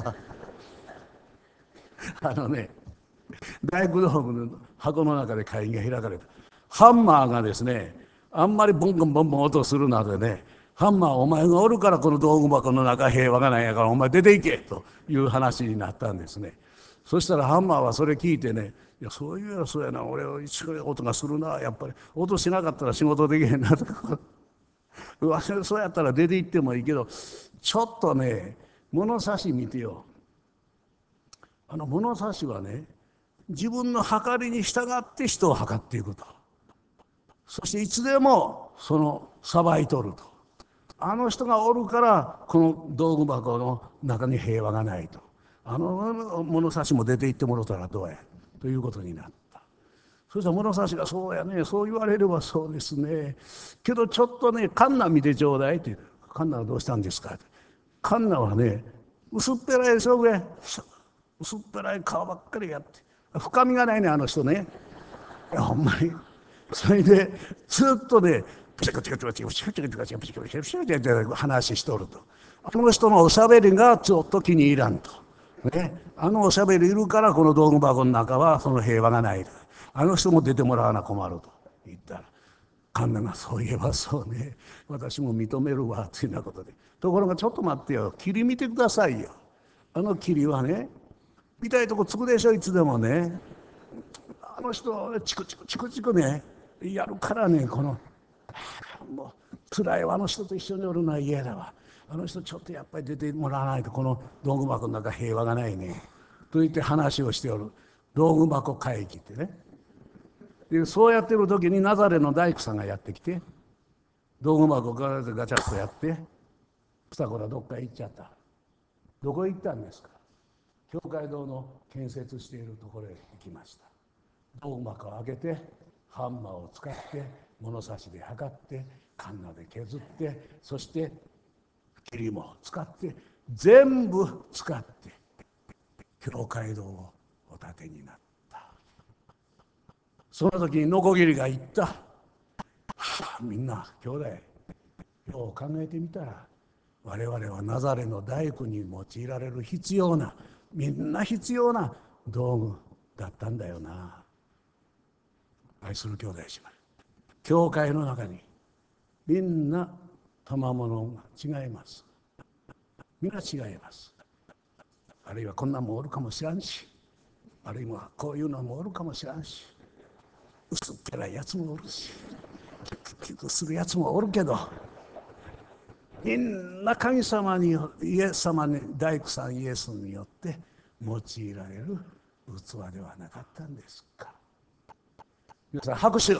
あのね、大工道具の箱の中で会議が開かれた。ハンマーがですね、あんまりボンボンボンボン音するなでね、ハンマーお前がおるからこの道具箱の中平和がないやからお前出ていけという話になったんですね。そしたらハンマーはそれ聞いてね、いやそういうやそうやな、俺は一緒に音がするな、やっぱり音しなかったら仕事できへんなとかわしそうやったら出て行ってもいいけど、ちょっとね物差し見てよ。あの物差しはね、自分の計りに従って人を測っていくと。そしていつでもそのさばいとると。あの人がおるからこの道具箱の中に平和がないと。あの物差しも出て行ってもらったらどうやということになった。そしたら物差しがそうやね、そう言われればそうですね、けどちょっとねカンナ見てちょうだいって。カンナはどうしたんですか。カンナはね薄っぺらいでしょ、上薄っぺらい皮ばっかりやって、深みがないねあの人ね。いやほんまに。それでずっとねプシャクチクチクチクチクチクチクチクチクチクチクチクチク話しとると、あの人のおしゃべりがちょっと気に入らんと、ね、あのおしゃべりいるからこの道具箱の中はその平和がない、あの人も出てもらわな困ると言ったら、神田がそういえばそうね、私も認めるわというようなことで、ところがちょっと待ってよ、霧見てくださいよ。あの霧はね、見たいとこつくでしょ、いつでもね。あの人チクチクチクチクねやるからね、このもう辛いわ、あの人と一緒におるのは嫌だわ、あの人ちょっとやっぱり出てもらわないとこの道具箱の中平和がないねと言って話をしておる道具箱会議ってね。でそうやってる時にナザレの大工さんがやってきて、道具箱ガチャガチャッとやって「草子らどっか行っちゃった。どこ行ったんですか？教会堂の建設しているところへ行きました。道具箱を開けてハンマーを使って物差しで測ってカンナで削って、そして霧も使って全部使って教会堂をお建てになった。その時にノコギリが言った。はあ、みんな兄弟、よう考えてみたら我々はナザレの大工に用いられる必要な、みんな必要な道具だったんだよな。愛する兄弟姉妹、教会の中にみんな賜物が違います。みんな違います。あるいはこんなもおるかもしらんし、あるいはこういうのもおるかもしらんし、薄っぺらいやつもおるし、キュッキュするやつもおるけど、みんな神様にイエス様に大工さんイエスによって用いられる器ではなかったんですか。皆さん拍手。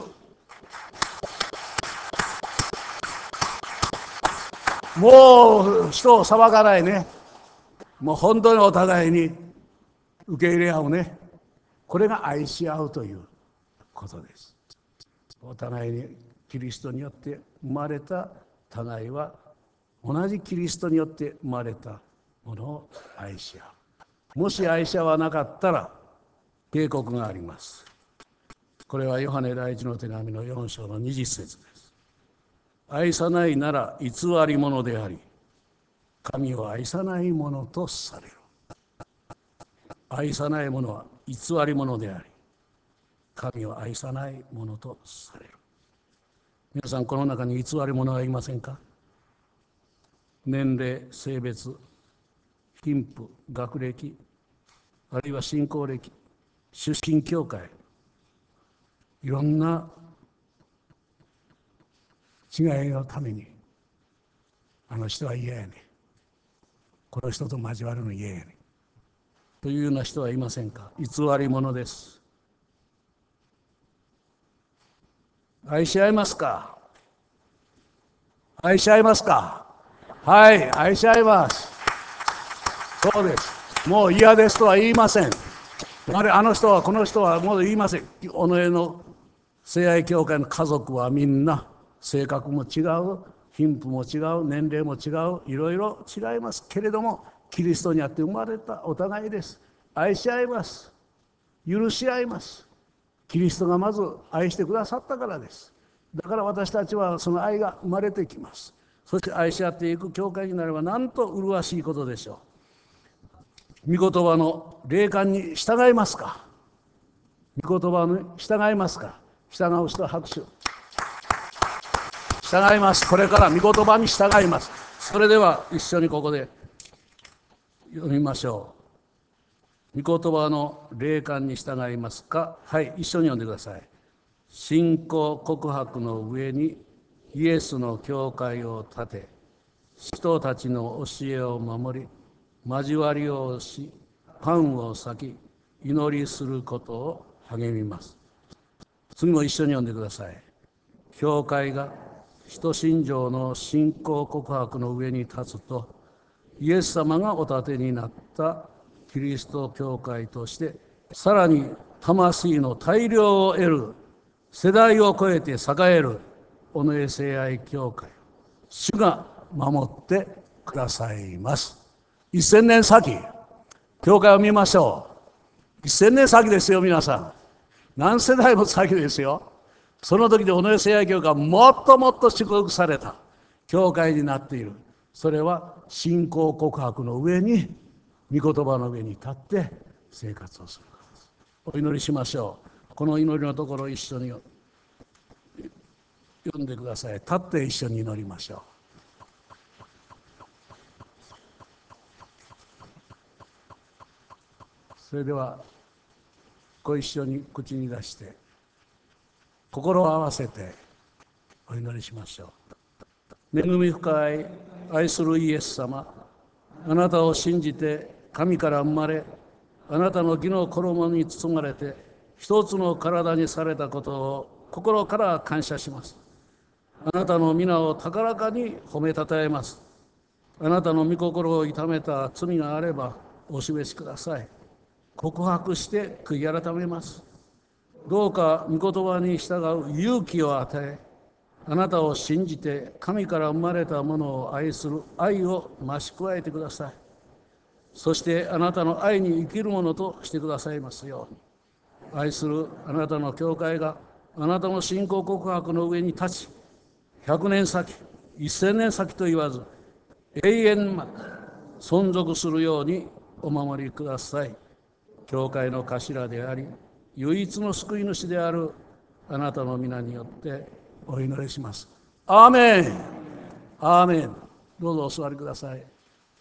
もう人を裁かないね。もう本当にお互いに受け入れ合うね。これが愛し合うということです。お互いにキリストによって生まれた互いは同じキリストによって生まれたものを愛し合う。もし愛し合わなかったら警告があります。これはヨハネ第一の手紙のよん章のにじゅっ節です。愛さないなら偽り者であり、神を愛さない者とされる。愛さない者は偽り者であり、神を愛さない者とされる。皆さん、この中に偽り者はいませんか？年齢、性別、貧富、学歴、あるいは信仰歴、出身教会、いろんな違いのために、あの人は嫌やね、この人と交わるの嫌やねというような人はいませんか？偽り者です。愛し合いますか？愛し合いますか？はい、愛し合います。そうです。もう嫌ですとは言いません。あれ、あの人はこの人はもう言いません。己の聖愛教会の家族はみんな性格も違う、貧富も違う、年齢も違う、いろいろ違いますけれども、キリストにあって生まれたお互いです。愛し合います。許し合います。キリストがまず愛してくださったからです。だから私たちはその愛が生まれてきます。そして愛し合っていく教会になればなんと麗しいことでしょう。御言葉の霊感に従いますか？御言葉に従いますか？従う人は拍手。従います。これから御言葉に従います。それでは一緒にここで読みましょう。御言葉の霊感に従いますか？はい、一緒に読んでください。信仰告白の上にイエスの教会を建て、人たちの教えを守り、交わりをし、パンを裂き、祈りすることを励みます。次も一緒に読んでください。教会が使徒信条の信仰告白の上に立つと、イエス様がお立てになったキリスト教会として、さらに魂の大量を得る、世代を超えて栄える尾上聖愛教会、主が守ってくださいます。一千年先、教会を見ましょう。一千年先ですよ、皆さん。何世代も先ですよ。 その時で小野寄聖教がもっともっと祝福された教会になっている。それは信仰告白の上に、御言葉の上に立って生活をするからです。お祈りしましょう。この祈りのところを一緒に読んでください。立って一緒に祈りましょう。それではご一緒に口に出して心を合わせてお祈りしましょう。恵み深い愛するイエス様、あなたを信じて神から生まれ、あなたの義の衣に包まれて一つの体にされたことを心から感謝します。あなたの皆を高らかに褒めたたえます。あなたの御心を痛めた罪があればお示しください。告白して悔い改めます。どうか御言葉に従う勇気を与え、あなたを信じて神から生まれたものを愛する愛を増し加えてください。そしてあなたの愛に生きるものとしてくださいますように。愛するあなたの教会があなたの信仰告白の上に立ち、ひゃくねん先、せんねん先と言わず永遠まで存続するようにお守りください。教会の頭であり唯一の救い主であるあなたの皆によってお祈りします。アーメン、アーメン。どうぞお座りください。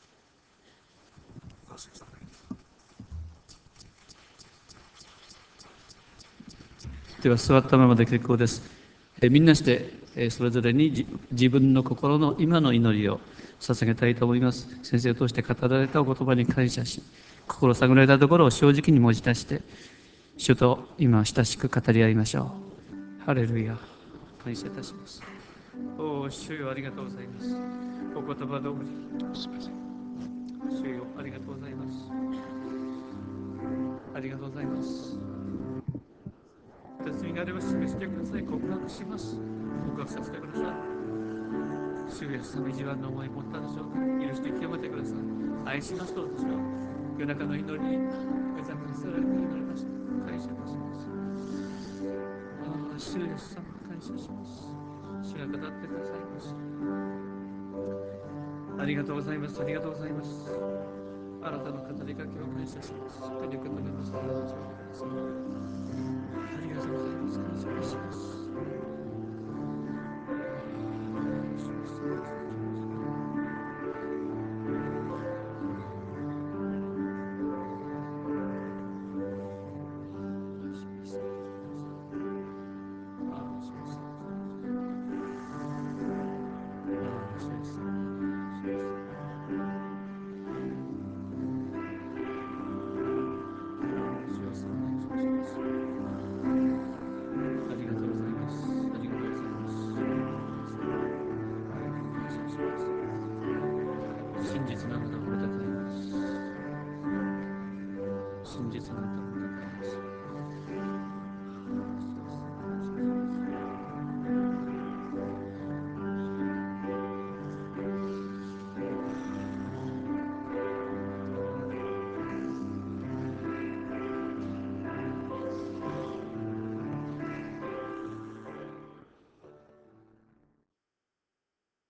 では座ったままで結構です。えみんなしてえそれぞれにじ自分の心の今の祈りを捧げたいと思います。先生を通して語られたお言葉に感謝し、心探られたところを正直に文字出して主と今親しく語り合いましょう。ハレルヤ、感謝いたします。おお、主よありがとうございます。お言葉通り主よありがとうございます。ありがとうございます。罪があれば示してください。告白します。告白させてください。主イエス様、意地悪な思い持ったでしょうか。許して清めてください。愛しますと私は夜中の祈りに目覚めさせられて祈りました。感謝いたします。ああ、主イエス様、感謝します。主が語ってくださいます。ありがとうございます。ありがとうございます。あなたの語りかけを感謝します。手に受け止めました。ありがとうございます。感謝いたします。真実なのだ。